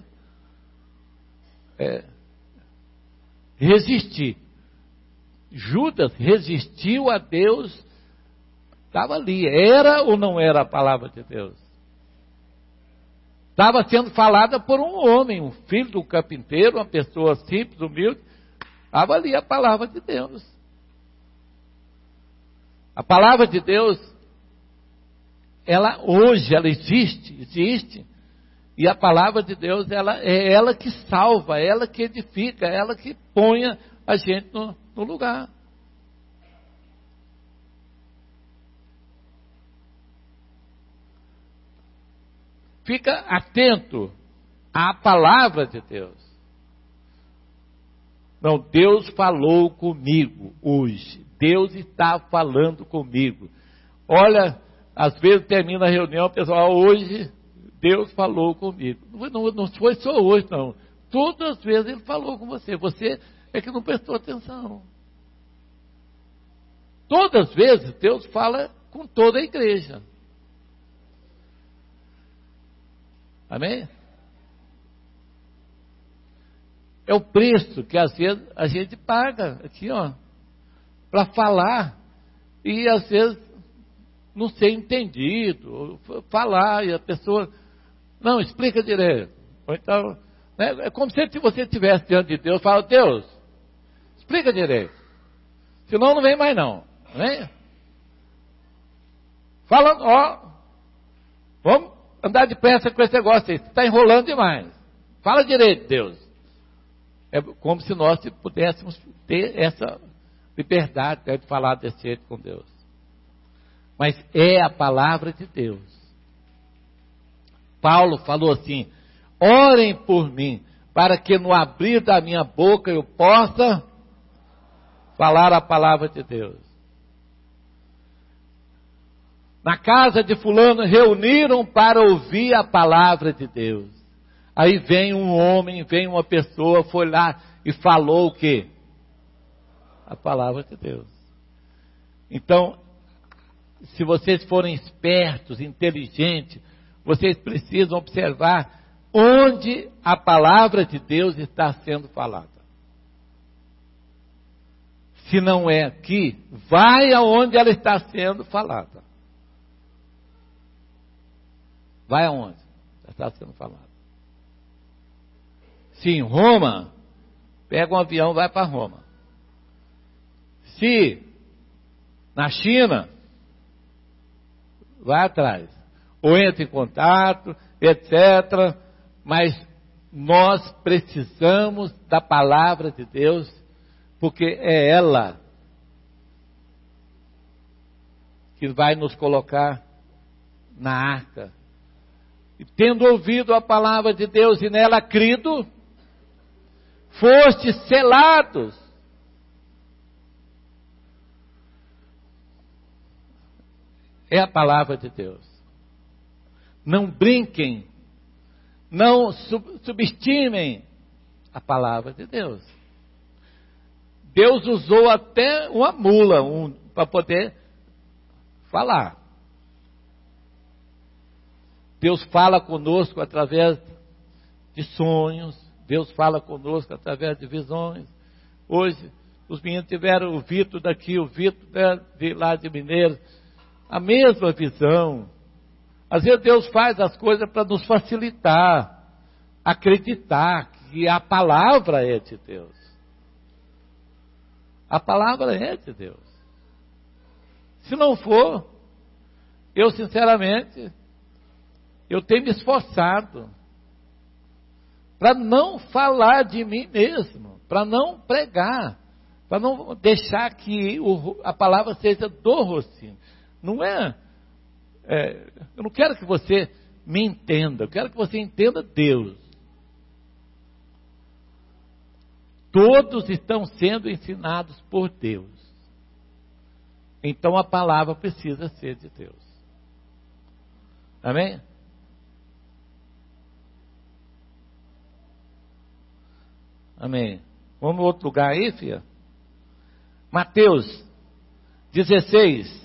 resistir. Judas resistiu a Deus, estava ali, era ou não era a palavra de Deus? Estava sendo falada por um homem, um filho do carpinteiro, uma pessoa simples, humilde, estava ali a palavra de Deus. A palavra de Deus, hoje ela existe, e a palavra de Deus, é ela que salva, é ela que edifica, é ela que põe a gente no lugar. Fica atento à palavra de Deus. Não, Deus falou comigo hoje. Deus está falando comigo. Olha, às vezes termina a reunião, o pessoal, hoje Deus falou comigo. Não foi só hoje, não. Todas as vezes Ele falou com você. Você é que não prestou atenção. Todas as vezes Deus fala com toda a igreja. Amém? É o preço que às vezes a gente paga aqui, para falar e às vezes não ser entendido, falar e a pessoa não explica direito. Ou então, é como se você estivesse diante de Deus, fala, Deus, explica direito. Senão não vem mais não. Amém? Fala, vamos andar depressa com esse negócio aí. Você está enrolando demais. Fala direito, Deus. É como se nós pudéssemos ter essa liberdade de falar desse jeito com Deus. Mas é a palavra de Deus. Paulo falou assim, orem por mim, para que no abrir da minha boca eu possa falar a palavra de Deus. Na casa de fulano reuniram para ouvir a palavra de Deus. Aí vem um homem, vem uma pessoa, foi lá e falou o quê? A palavra de Deus. Então, se vocês forem espertos, inteligentes, vocês precisam observar onde a palavra de Deus está sendo falada. Se não é aqui, vai aonde ela está sendo falada. Vai aonde? Está sendo falado. Se em Roma, pega um avião e vai para Roma. Se na China, vai atrás. Ou entra em contato, etc. Mas nós precisamos da palavra de Deus, porque é ela que vai nos colocar na arca. E tendo ouvido a palavra de Deus e nela crido, fostes selados. É a palavra de Deus. Não brinquem, não subestimem a palavra de Deus. Deus usou até uma mula para poder falar. Deus fala conosco através de sonhos, Deus fala conosco através de visões. Hoje, os meninos tiveram o Vitor daqui, o Vitor de lá de Mineiro, a mesma visão. Às vezes Deus faz as coisas para nos facilitar, acreditar que a palavra é de Deus. A palavra é de Deus. Se não for, eu sinceramente, eu tenho me esforçado para não falar de mim mesmo, para não pregar, para não deixar que a palavra seja do Rocinho. Não eu não quero que você me entenda, eu quero que você entenda Deus. Todos estão sendo ensinados por Deus. Então a palavra precisa ser de Deus. Amém? Amém. Vamos no outro lugar aí, filha? Mateus 16.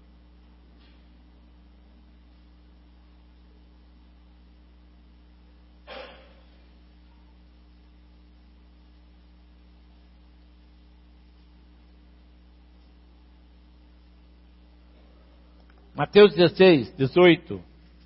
Mateus 16, 18.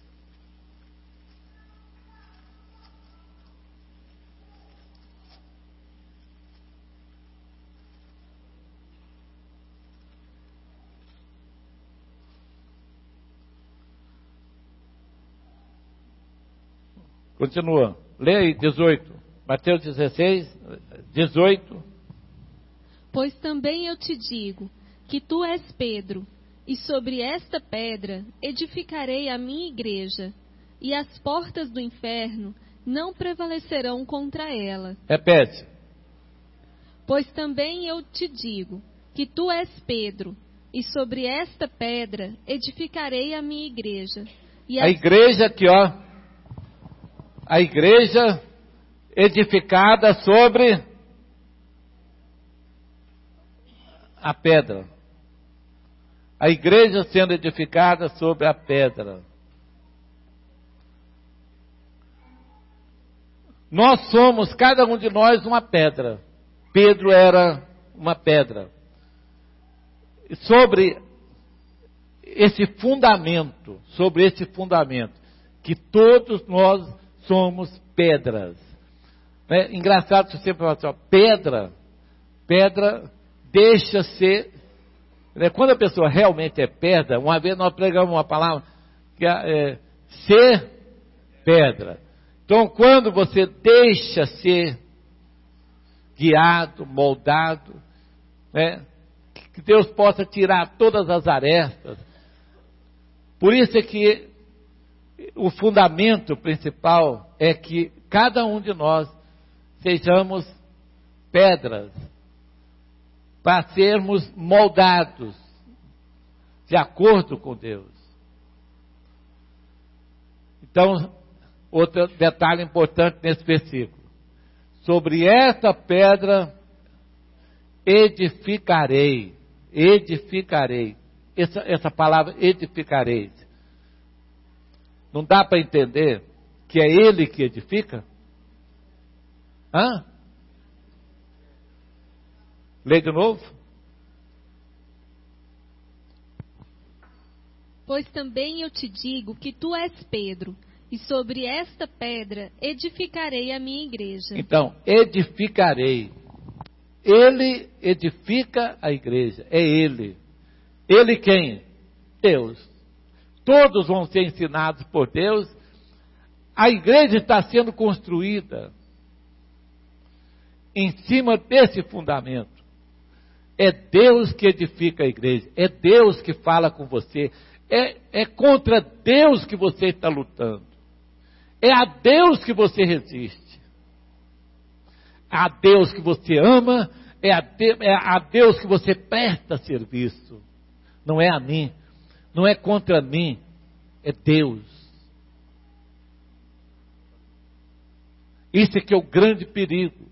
Continua. Lê aí, 18. Mateus 16, 18. Pois também eu te digo que tu és Pedro, e sobre esta pedra edificarei a minha igreja, e as portas do inferno não prevalecerão contra ela. Repete. Pois também eu te digo que tu és Pedro, e sobre esta pedra edificarei a minha igreja. E A igreja aqui, ó. A igreja edificada sobre a pedra. A igreja sendo edificada sobre a pedra. Nós somos, cada um de nós, uma pedra. Pedro era uma pedra. Sobre esse fundamento, que todos nós somos pedras. Engraçado se você falar assim, ó, pedra deixa ser. Quando a pessoa realmente é pedra, uma vez nós pregamos uma palavra que é ser pedra. Então, quando você deixa ser guiado, moldado, que Deus possa tirar todas as arestas. Por isso é que o fundamento principal é que cada um de nós sejamos pedras, para sermos moldados de acordo com Deus. Então, outro detalhe importante nesse versículo. Sobre esta pedra edificarei. Essa palavra edificarei. Não dá para entender que é Ele que edifica? Lê de novo. Pois também eu te digo que tu és Pedro, e sobre esta pedra edificarei a minha igreja. Então, edificarei. Ele edifica a igreja. É Ele. Ele quem? Deus. Todos vão ser ensinados por Deus. A igreja está sendo construída em cima desse fundamento. É Deus que edifica a igreja. É Deus que fala com você. É contra Deus que você está lutando. É a Deus que você resiste. A Deus que você ama. É a Deus que você presta serviço. Não é a mim. Não é contra mim. É Deus. Isso é que é o grande perigo.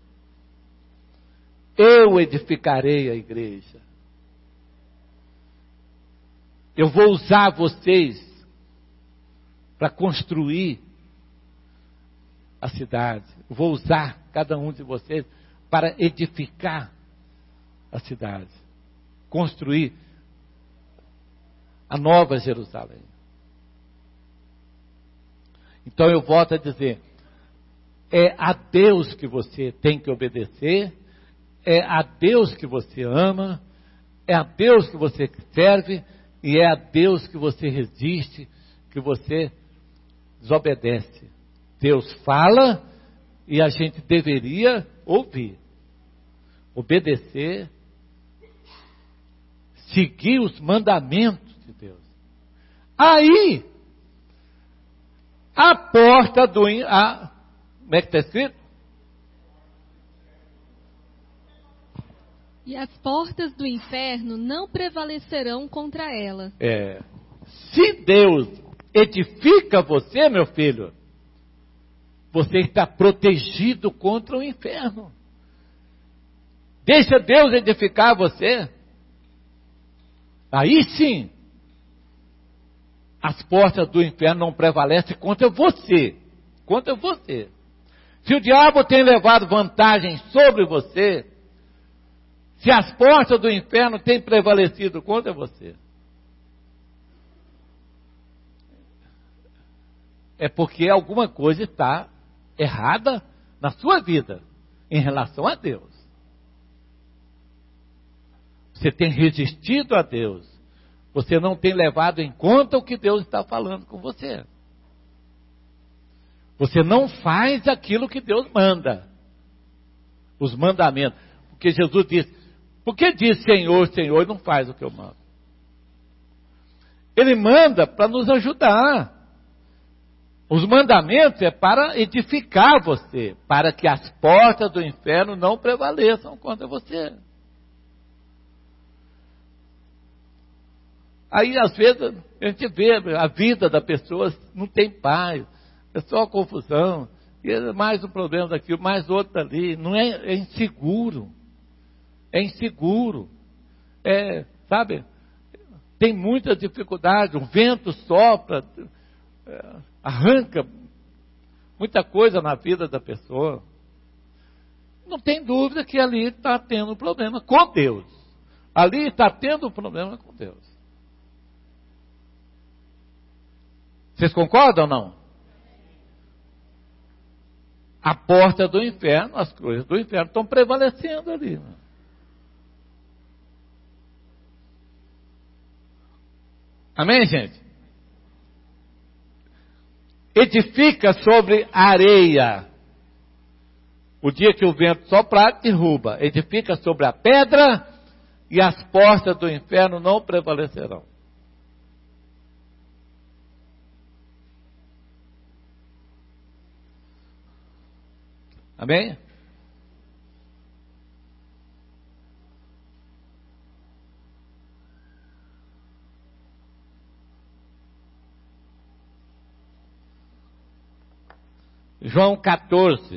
Eu edificarei a igreja. Eu vou usar vocês para construir a cidade. Eu vou usar cada um de vocês para edificar a cidade, construir a nova Jerusalém. Então eu volto a dizer, é a Deus que você tem que obedecer, é a Deus que você ama, é a Deus que você serve, e é a Deus que você resiste, que você desobedece. Deus fala e a gente deveria ouvir, obedecer, seguir os mandamentos de Deus. Aí, a porta do... como é que está escrito? E as portas do inferno não prevalecerão contra ela. Se Deus edifica você, meu filho, você está protegido contra o inferno. Deixa Deus edificar você. Aí sim, as portas do inferno não prevalecem contra você. Contra você. Se o diabo tem levado vantagem sobre você, se as portas do inferno têm prevalecido contra você, é porque alguma coisa está errada na sua vida em relação a Deus. Você tem resistido a Deus. Você não tem levado em conta o que Deus está falando com você. Você não faz aquilo que Deus manda. Os mandamentos. Porque Jesus disse, por que diz Senhor, Senhor e não faz o que eu mando? Ele manda para nos ajudar. Os mandamentos é para edificar você, para que as portas do inferno não prevaleçam contra você. Aí, às vezes, a gente vê a vida da pessoa, não tem paz, é só confusão, e mais um problema daqui, mais outro ali, não é inseguro, sabe, tem muita dificuldade, o vento sopra, arranca muita coisa na vida da pessoa. Não tem dúvida que ali está tendo um problema com Deus, ali está tendo um problema com Deus. Vocês concordam ou não? A porta do inferno, as coisas do inferno estão prevalecendo ali. Amém, gente? Edifica sobre a areia. O dia que o vento soprar, derruba. Edifica sobre a pedra e as portas do inferno não prevalecerão. Amém? João 14.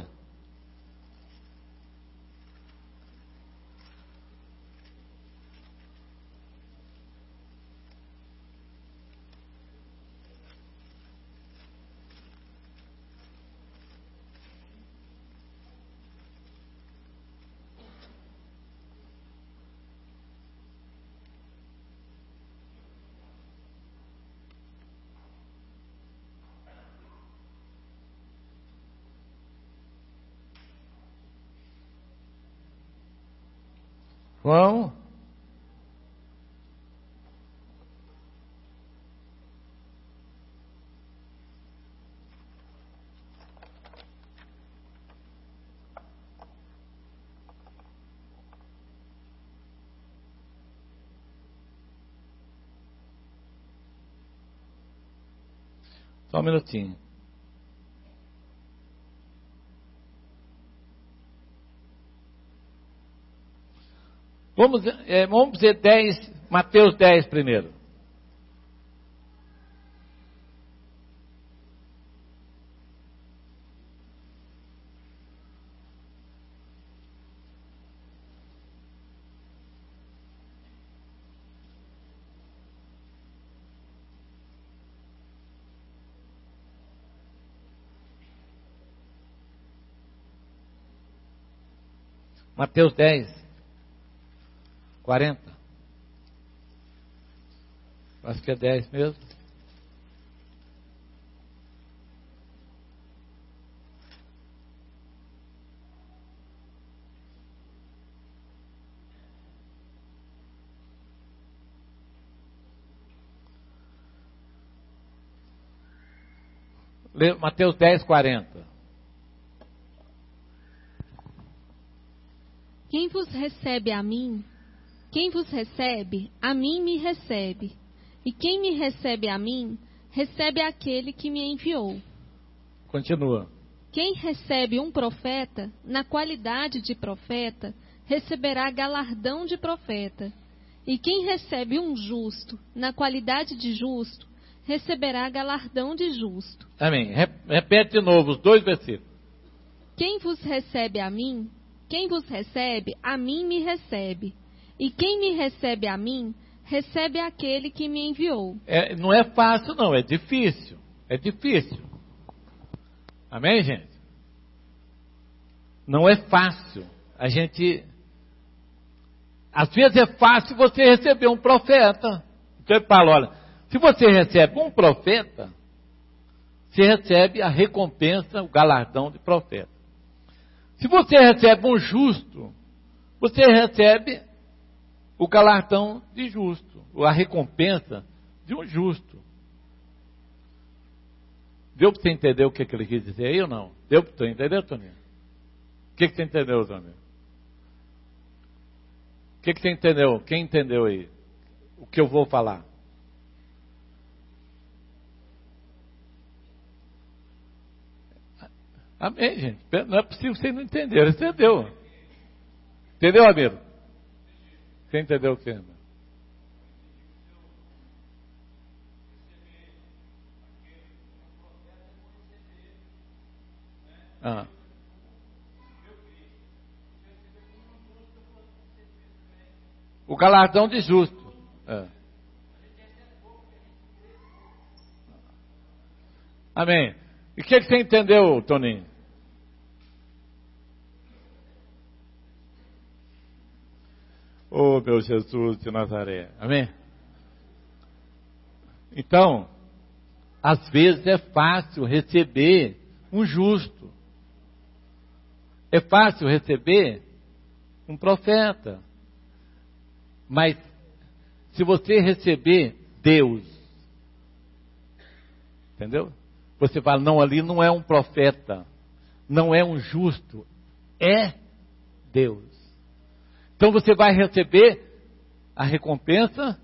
João. Só um minutinho. Vamos dizer 10, Mateus 10 primeiro. Mateus 10, 40. Acho que é 10 mesmo. Mateus 10, 40. Quem vos recebe, a mim me recebe. E quem me recebe a mim, recebe aquele que me enviou. Continua. Quem recebe um profeta, na qualidade de profeta, receberá galardão de profeta. E quem recebe um justo, na qualidade de justo, receberá galardão de justo. Amém. Repete de novo os 2 versículos. Quem vos recebe, a mim me recebe. E quem me recebe a mim, recebe aquele que me enviou. Não é fácil não, é difícil. É difícil. Amém, gente? Não é fácil. Às vezes é fácil você receber um profeta. Então ele fala, olha, se você recebe um profeta, você recebe a recompensa, o galardão de profeta. Se você recebe um justo, você recebe o galardão de justo, a recompensa de um justo. Deu para você entender o que ele quis dizer aí ou não? Deu para você entender, Toninho? O que você entendeu, Toninho? O que você entendeu? Quem entendeu aí? O que eu vou falar? Amém, gente. Não é possível que vocês não entenderam. Entendeu? Entendeu, amigo? Você entendeu o que? O galardão de justo. Amém. E o que você entendeu, Toninho? Oh, meu Jesus de Nazaré. Amém? Então, às vezes é fácil receber um justo. É fácil receber um profeta. Mas, se você receber Deus, entendeu? Você fala, não, ali não é um profeta, não é um justo, é Deus. Então você vai receber a recompensa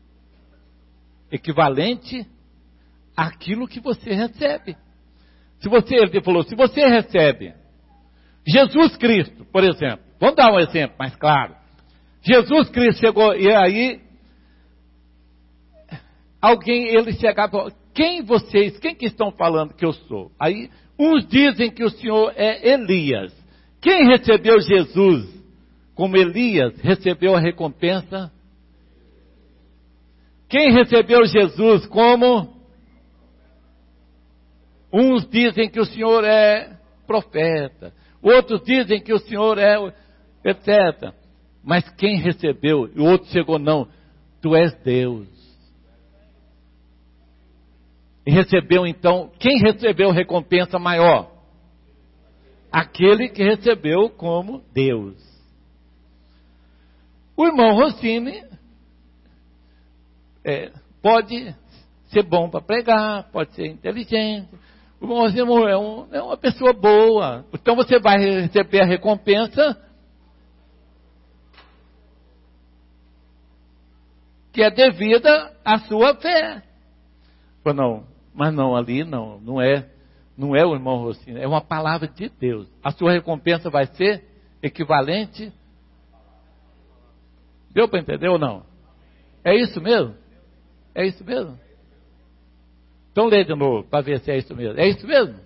equivalente àquilo que você recebe. Ele falou, se você recebe Jesus Cristo, por exemplo, vamos dar um exemplo mais claro. Jesus Cristo chegou, e aí ele chegava e falou, quem que estão falando que eu sou? Aí uns dizem que o Senhor é Elias. Quem recebeu Jesus como Elias, recebeu a recompensa? Quem recebeu Jesus como? Uns dizem que o Senhor é profeta, outros dizem que o Senhor é etc. Mas quem recebeu, e o outro chegou, não, tu és Deus. E recebeu então, quem recebeu recompensa maior? Aquele que recebeu como Deus. O irmão Rossini pode ser bom para pregar, pode ser inteligente. O irmão Rossini é uma pessoa boa. Então você vai receber a recompensa que é devida à sua fé. Mas não, ali não é o irmão Rossini, é uma palavra de Deus. A sua recompensa vai ser equivalente. Deu para entender ou não? É isso mesmo? É isso mesmo? Então lê de novo, para ver se é isso mesmo. É isso mesmo?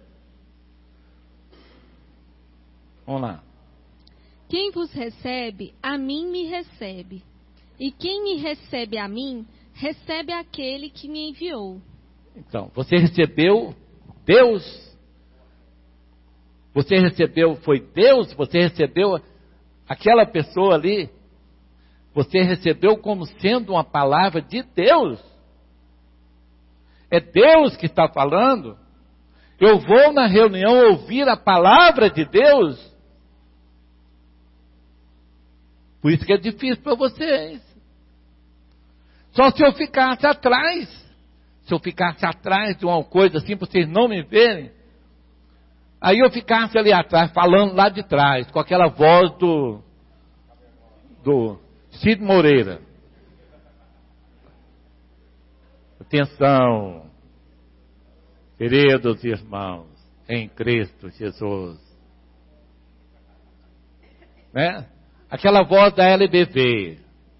Vamos lá. Quem vos recebe, a mim me recebe. E quem me recebe a mim, recebe aquele que me enviou. Então, você recebeu Deus? Foi Deus? Você recebeu aquela pessoa ali, você recebeu como sendo uma palavra de Deus. É Deus que está falando. Eu vou na reunião ouvir a palavra de Deus. Por isso que é difícil para vocês. Só se eu ficasse atrás. Se eu ficasse atrás de uma coisa assim, para vocês não me verem. Aí eu ficasse ali atrás, falando lá de trás, com aquela voz do Cid Moreira. Atenção, queridos irmãos, em Cristo Jesus. Né? Aquela voz da LBV.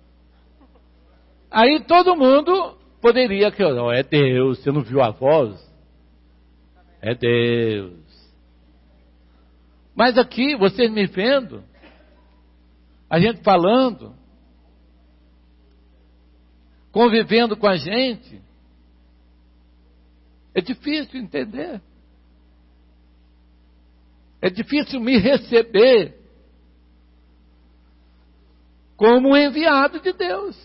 Aí todo mundo poderia, é Deus, você não viu a voz? É Deus. Mas aqui, vocês me vendo, a gente falando, convivendo com a gente, é difícil entender. É difícil me receber como um enviado de Deus.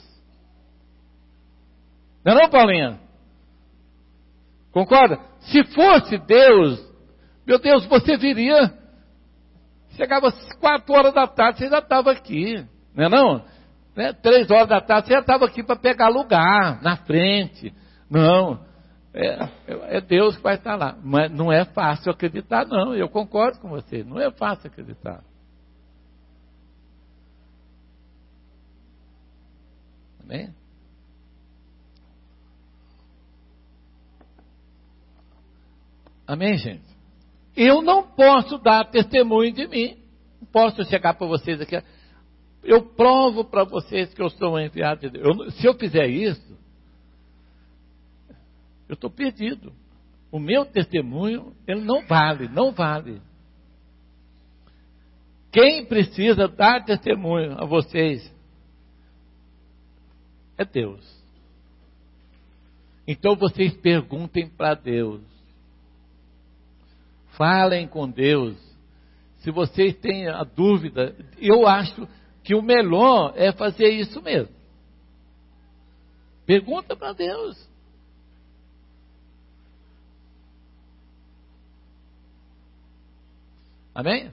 Não é não, Paulinha? Concorda? Se fosse Deus, meu Deus, você viria, chegava às 4 horas da tarde, você já estava aqui, não é não? 3 horas da tarde, você já estava aqui para pegar lugar, na frente. Não, é Deus que vai estar lá. Mas não é fácil acreditar, não, eu concordo com você, não é fácil acreditar. Amém? Amém, gente? Eu não posso dar testemunho de mim. Não posso chegar para vocês aqui. Eu provo para vocês que eu sou um enviado de Deus. Se eu fizer isso, eu estou perdido. O meu testemunho, ele não vale, não vale. Quem precisa dar testemunho a vocês é Deus. Então vocês perguntem para Deus. Falem com Deus. Se vocês têm a dúvida, eu acho que o melhor é fazer isso mesmo. Pergunta para Deus. Amém?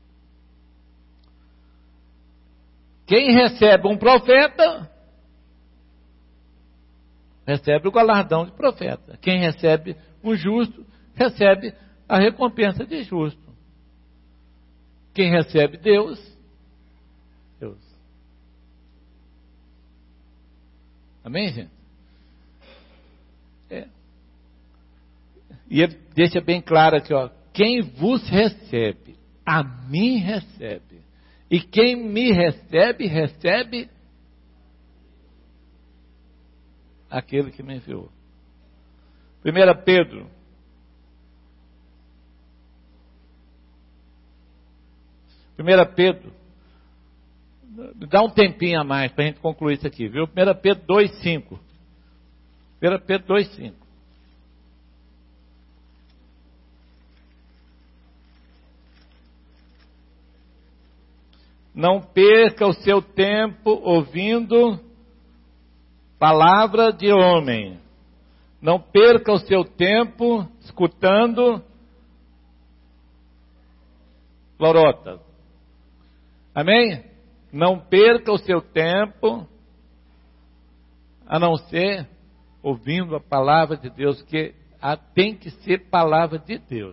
Quem recebe um profeta, recebe o galardão de profeta. Quem recebe um justo, recebe a recompensa de justo. Quem recebe Deus, Deus. Amém, gente? E ele deixa bem claro aqui, ó. Quem vos recebe, a mim recebe. E quem me recebe, recebe aquele que me enviou. 1 Pedro. 1 Pedro, dá um tempinho a mais para a gente concluir isso aqui, viu? 1 Pedro 2,5. 1 Pedro 2,5. Não perca o seu tempo ouvindo palavra de homem. Não perca o seu tempo escutando lorota. Amém? Não perca o seu tempo, a não ser ouvindo a palavra de Deus, que tem que ser palavra de Deus.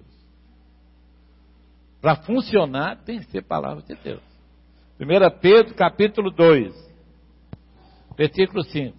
Para funcionar, tem que ser palavra de Deus. 1 Pedro, capítulo 2, versículo 5.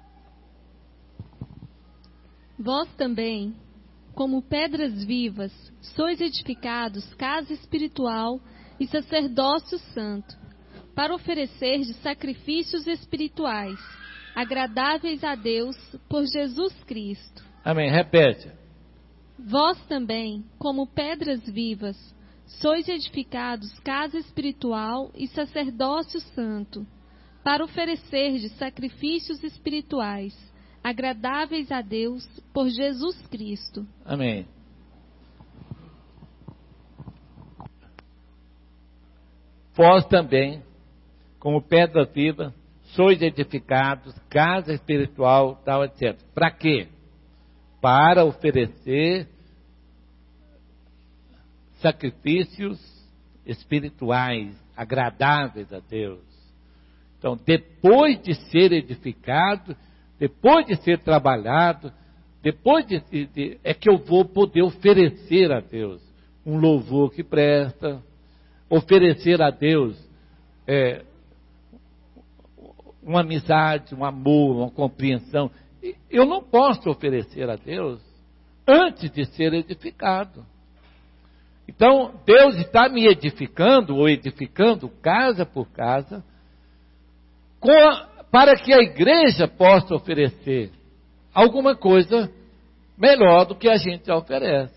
Vós também, como pedras vivas, sois edificados casa espiritual e sacerdócio santo, para oferecer de sacrifícios espirituais, agradáveis a Deus por Jesus Cristo. Amém, repete. Vós também, como pedras vivas, sois edificados casa espiritual e sacerdócio santo, para oferecer de sacrifícios espirituais, agradáveis a Deus por Jesus Cristo. Amém. vós também, como pedra viva, sois edificados, casa espiritual, tal, etc. Para quê? Para oferecer sacrifícios espirituais, agradáveis a Deus. Então, depois de ser edificado, depois de ser trabalhado, depois é que eu vou poder oferecer a Deus um louvor que presta, oferecer a Deus uma amizade, um amor, uma compreensão. Eu não posso oferecer a Deus antes de ser edificado. Então, Deus está me edificando, ou edificando casa por casa, para que a igreja possa oferecer alguma coisa melhor do que a gente já oferece.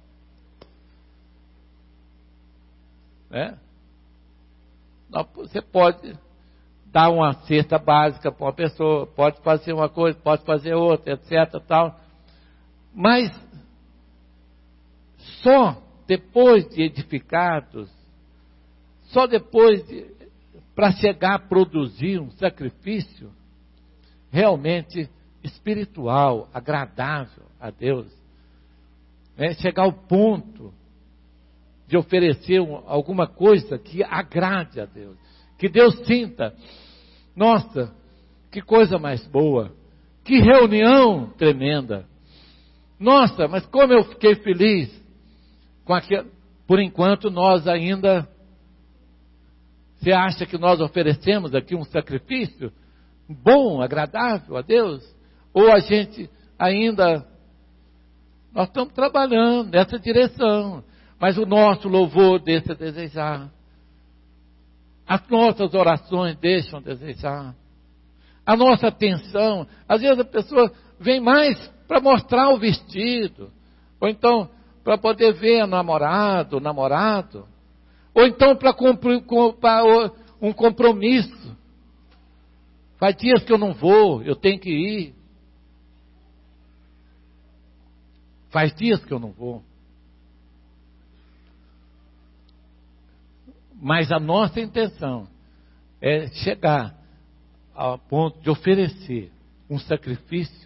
Né? Você pode dar uma cesta básica para uma pessoa, pode fazer uma coisa, pode fazer outra, etc. Tal. Mas só depois de edificados, só depois para chegar a produzir um sacrifício realmente espiritual, agradável a Deus, né? Chegar ao ponto de oferecer alguma coisa que agrade a Deus, que Deus sinta, nossa, que coisa mais boa, que reunião tremenda, nossa, mas como eu fiquei feliz com aquilo. Por enquanto nós ainda, você acha que nós oferecemos aqui um sacrifício bom, agradável a Deus? Ou a gente ainda, nós estamos trabalhando nessa direção, mas o nosso louvor deixa a desejar, as nossas orações deixam a desejar, a nossa atenção, às vezes a pessoa vem mais para mostrar o vestido, ou então para poder ver o namorado, ou então para um compromisso. Faz dias que eu não vou, eu tenho que ir. Faz dias que eu não vou. Mas a nossa intenção é chegar ao ponto de oferecer um sacrifício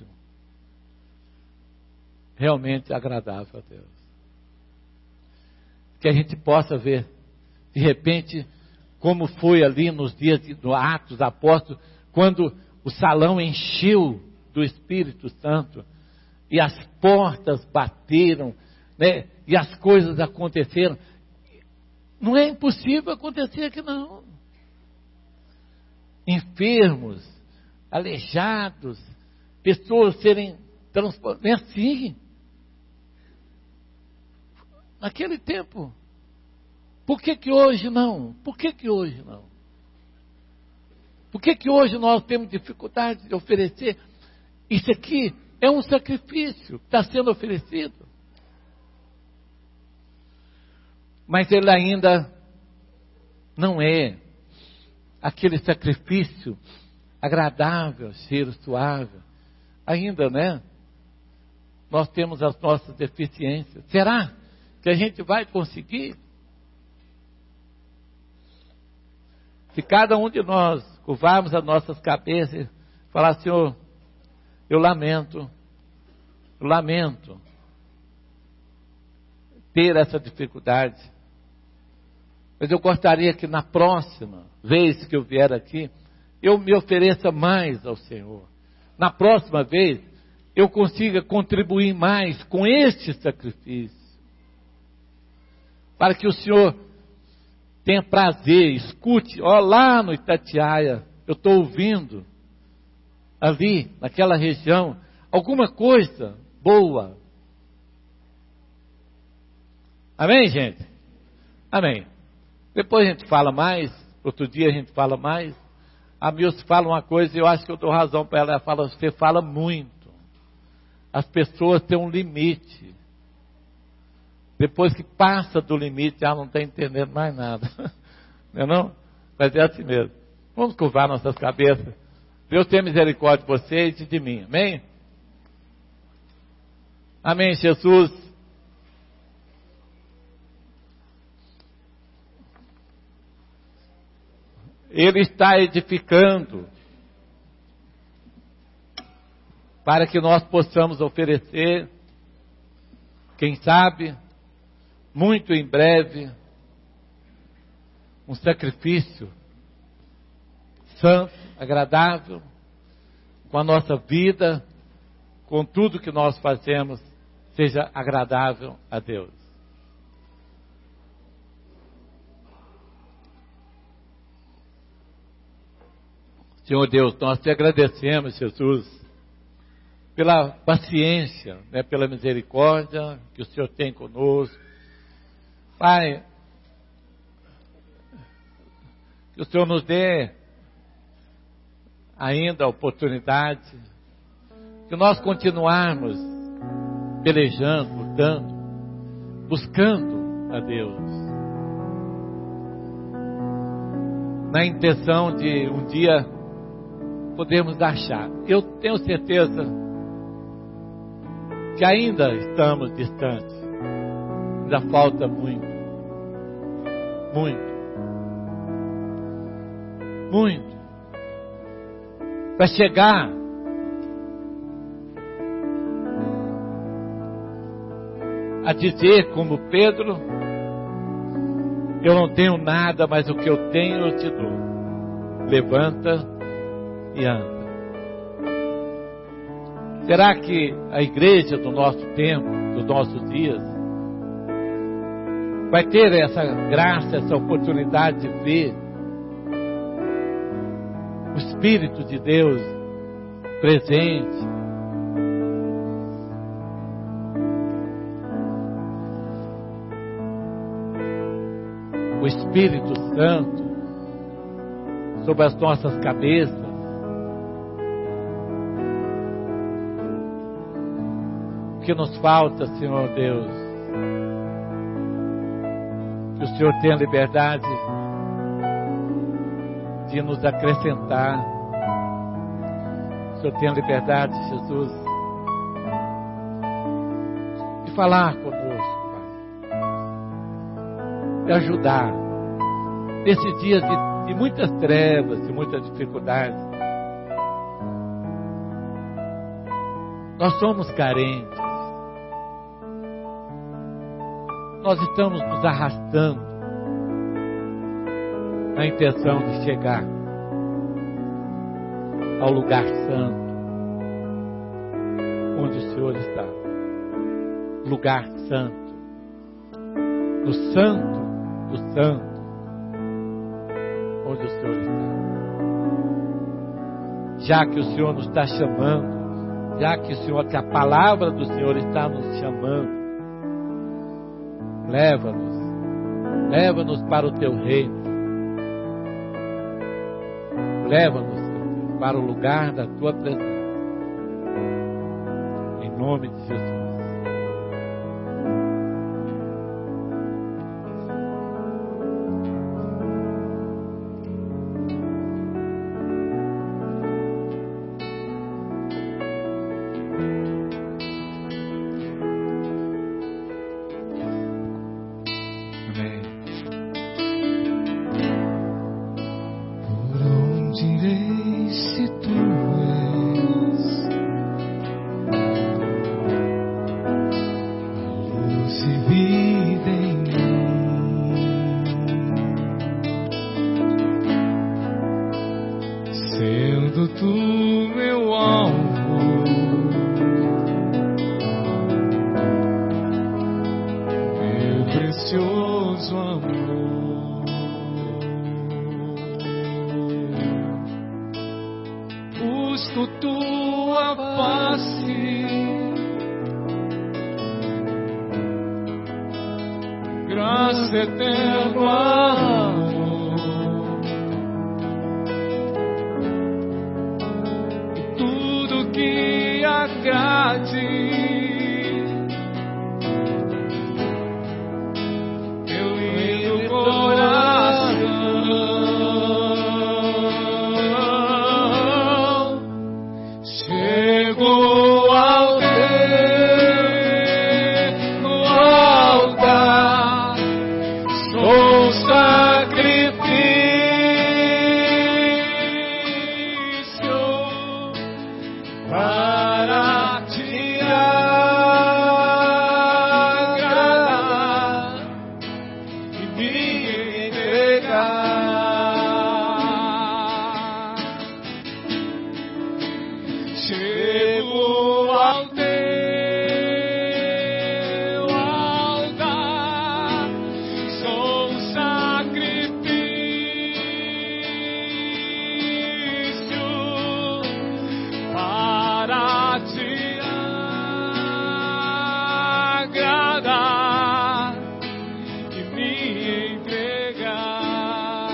realmente agradável a Deus. Que a gente possa ver, de repente, como foi ali nos dias do Atos Apóstolos, quando o salão encheu do Espírito Santo, e as portas bateram, né, e as coisas aconteceram. Não é impossível acontecer aqui não. Enfermos, aleijados, pessoas serem transportadas, é assim. Naquele tempo. Por que hoje não? Por que hoje não? Por que hoje nós temos dificuldade de oferecer? Isso aqui é um sacrifício que está sendo oferecido. Mas ele ainda não é aquele sacrifício agradável, cheiro suave. Ainda, né? Nós temos as nossas deficiências. Será que a gente vai conseguir? Se cada um de nós curvarmos as nossas cabeças e falar, Senhor, eu lamento ter essa dificuldade, mas eu gostaria que na próxima vez que eu vier aqui, eu me ofereça mais ao Senhor. Na próxima vez, eu consiga contribuir mais com este sacrifício, para que o Senhor tenha prazer, escute, ó, lá no Itatiaia, eu estou ouvindo, ali, naquela região, alguma coisa boa. Amém, gente? Amém. Depois a gente fala mais, outro dia a gente fala mais. A Milce fala uma coisa e eu acho que eu dou razão para ela. Ela fala, você fala muito. As pessoas têm um limite. Depois que passa do limite, ela não está entendendo mais nada. Não é não? Mas é assim mesmo. Vamos curvar nossas cabeças. Deus tenha misericórdia de vocês e de mim. Amém? Amém, Jesus. Ele está edificando para que nós possamos oferecer, quem sabe, muito em breve, um sacrifício santo, agradável, com a nossa vida, com tudo que nós fazemos, seja agradável a Deus. Senhor Deus, nós te agradecemos, Jesus, pela paciência, né, pela misericórdia que o Senhor tem conosco. Pai, que o Senhor nos dê ainda a oportunidade de nós continuarmos pelejando, lutando, buscando a Deus, na intenção de um dia podermos achar. Eu tenho certeza que ainda estamos distantes, ainda falta muito, para chegar a dizer como Pedro: eu não tenho nada, mas o que eu tenho eu te dou. Levanta e anda. Será que a igreja do nosso tempo, dos nossos dias, vai ter essa graça, essa oportunidade de ver o Espírito de Deus presente? O Espírito Santo sobre as nossas cabeças? O que nos falta, Senhor Deus? Que o Senhor tenha liberdade de nos acrescentar. Que o Senhor tenha liberdade, Jesus, de falar conosco, Pai, de ajudar nesses dias de muitas trevas, de muitas dificuldades. Nós somos carentes. Nós estamos nos arrastando na intenção de chegar ao lugar santo, onde o Senhor está. Lugar santo, no santo do santo, onde o Senhor está. Já que o Senhor nos está chamando, já que que a palavra do Senhor está nos chamando, leva-nos para o teu reino, leva-nos para o lugar da tua presença, em nome de Jesus. me entregar. Chego ao teu altar, sou um sacrifício para te agradar e me entregar.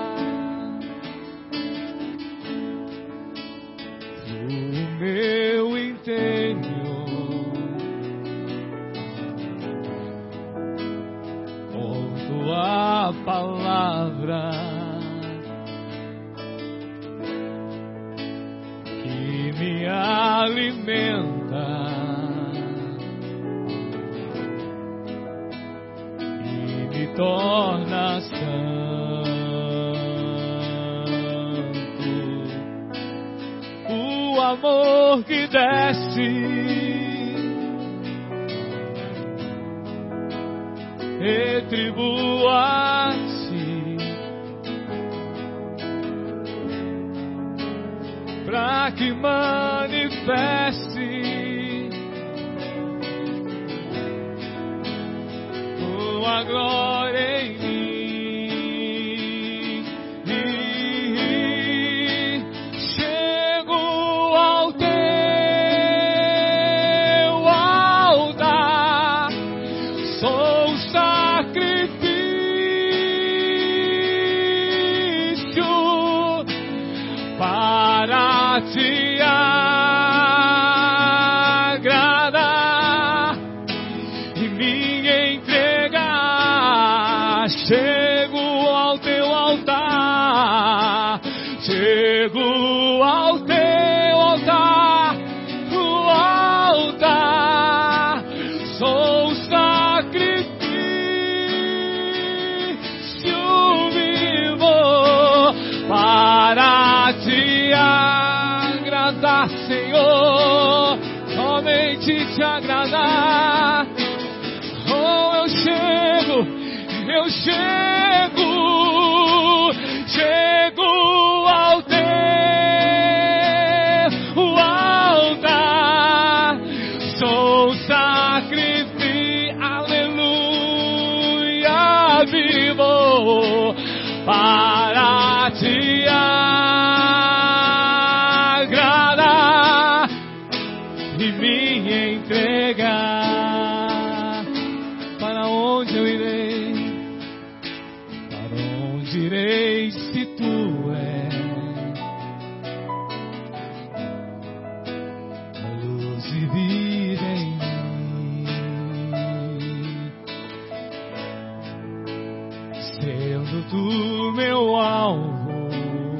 O meu interior, com tua palavra que me alimenta e me torna santo. O amor que desce retribua-te pra que manifeste tua glória em mim. Chego ao teu altar, sou sacrifício para te agradar e me entregar. Chego ao teu altar, chego ao teu altar, o altar, sou sacrifício vivo para te agradar, Senhor, somente te agradar. Oh, eu chego, chego ao teu altar, sou sacrifício, aleluia, vivo para te agradar e me entregar. Para onde eu irei? Para onde irei se tu és a luz e vida em mim? Sendo tu meu alvo,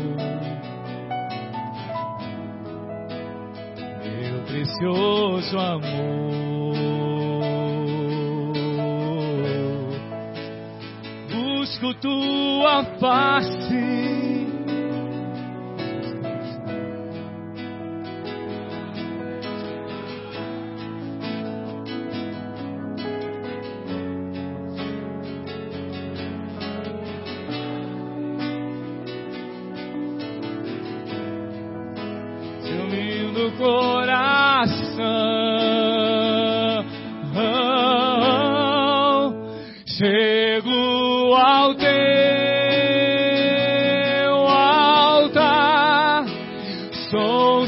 meu precioso amor, busco tua face, seu lindo coração. Chego ao teu altar, sou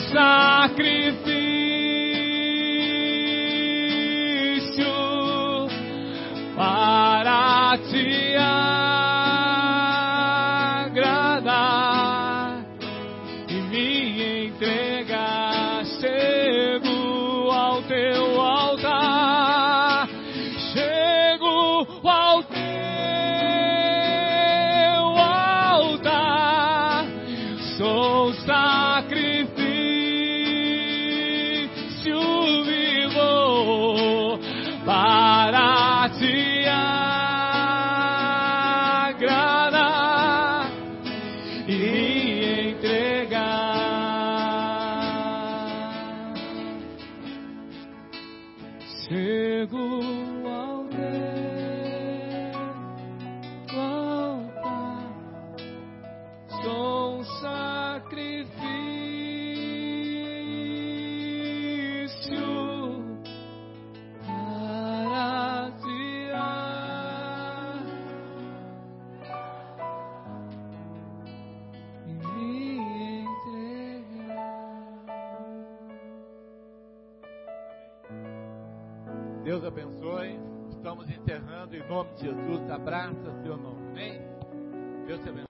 sacrifício para te agradar e me entregar. Chego ao teu altar, chego ao teu Deus abençoe. Estamos encerrando em nome de Jesus. Abraça seu nome. Amém? Deus te abençoe.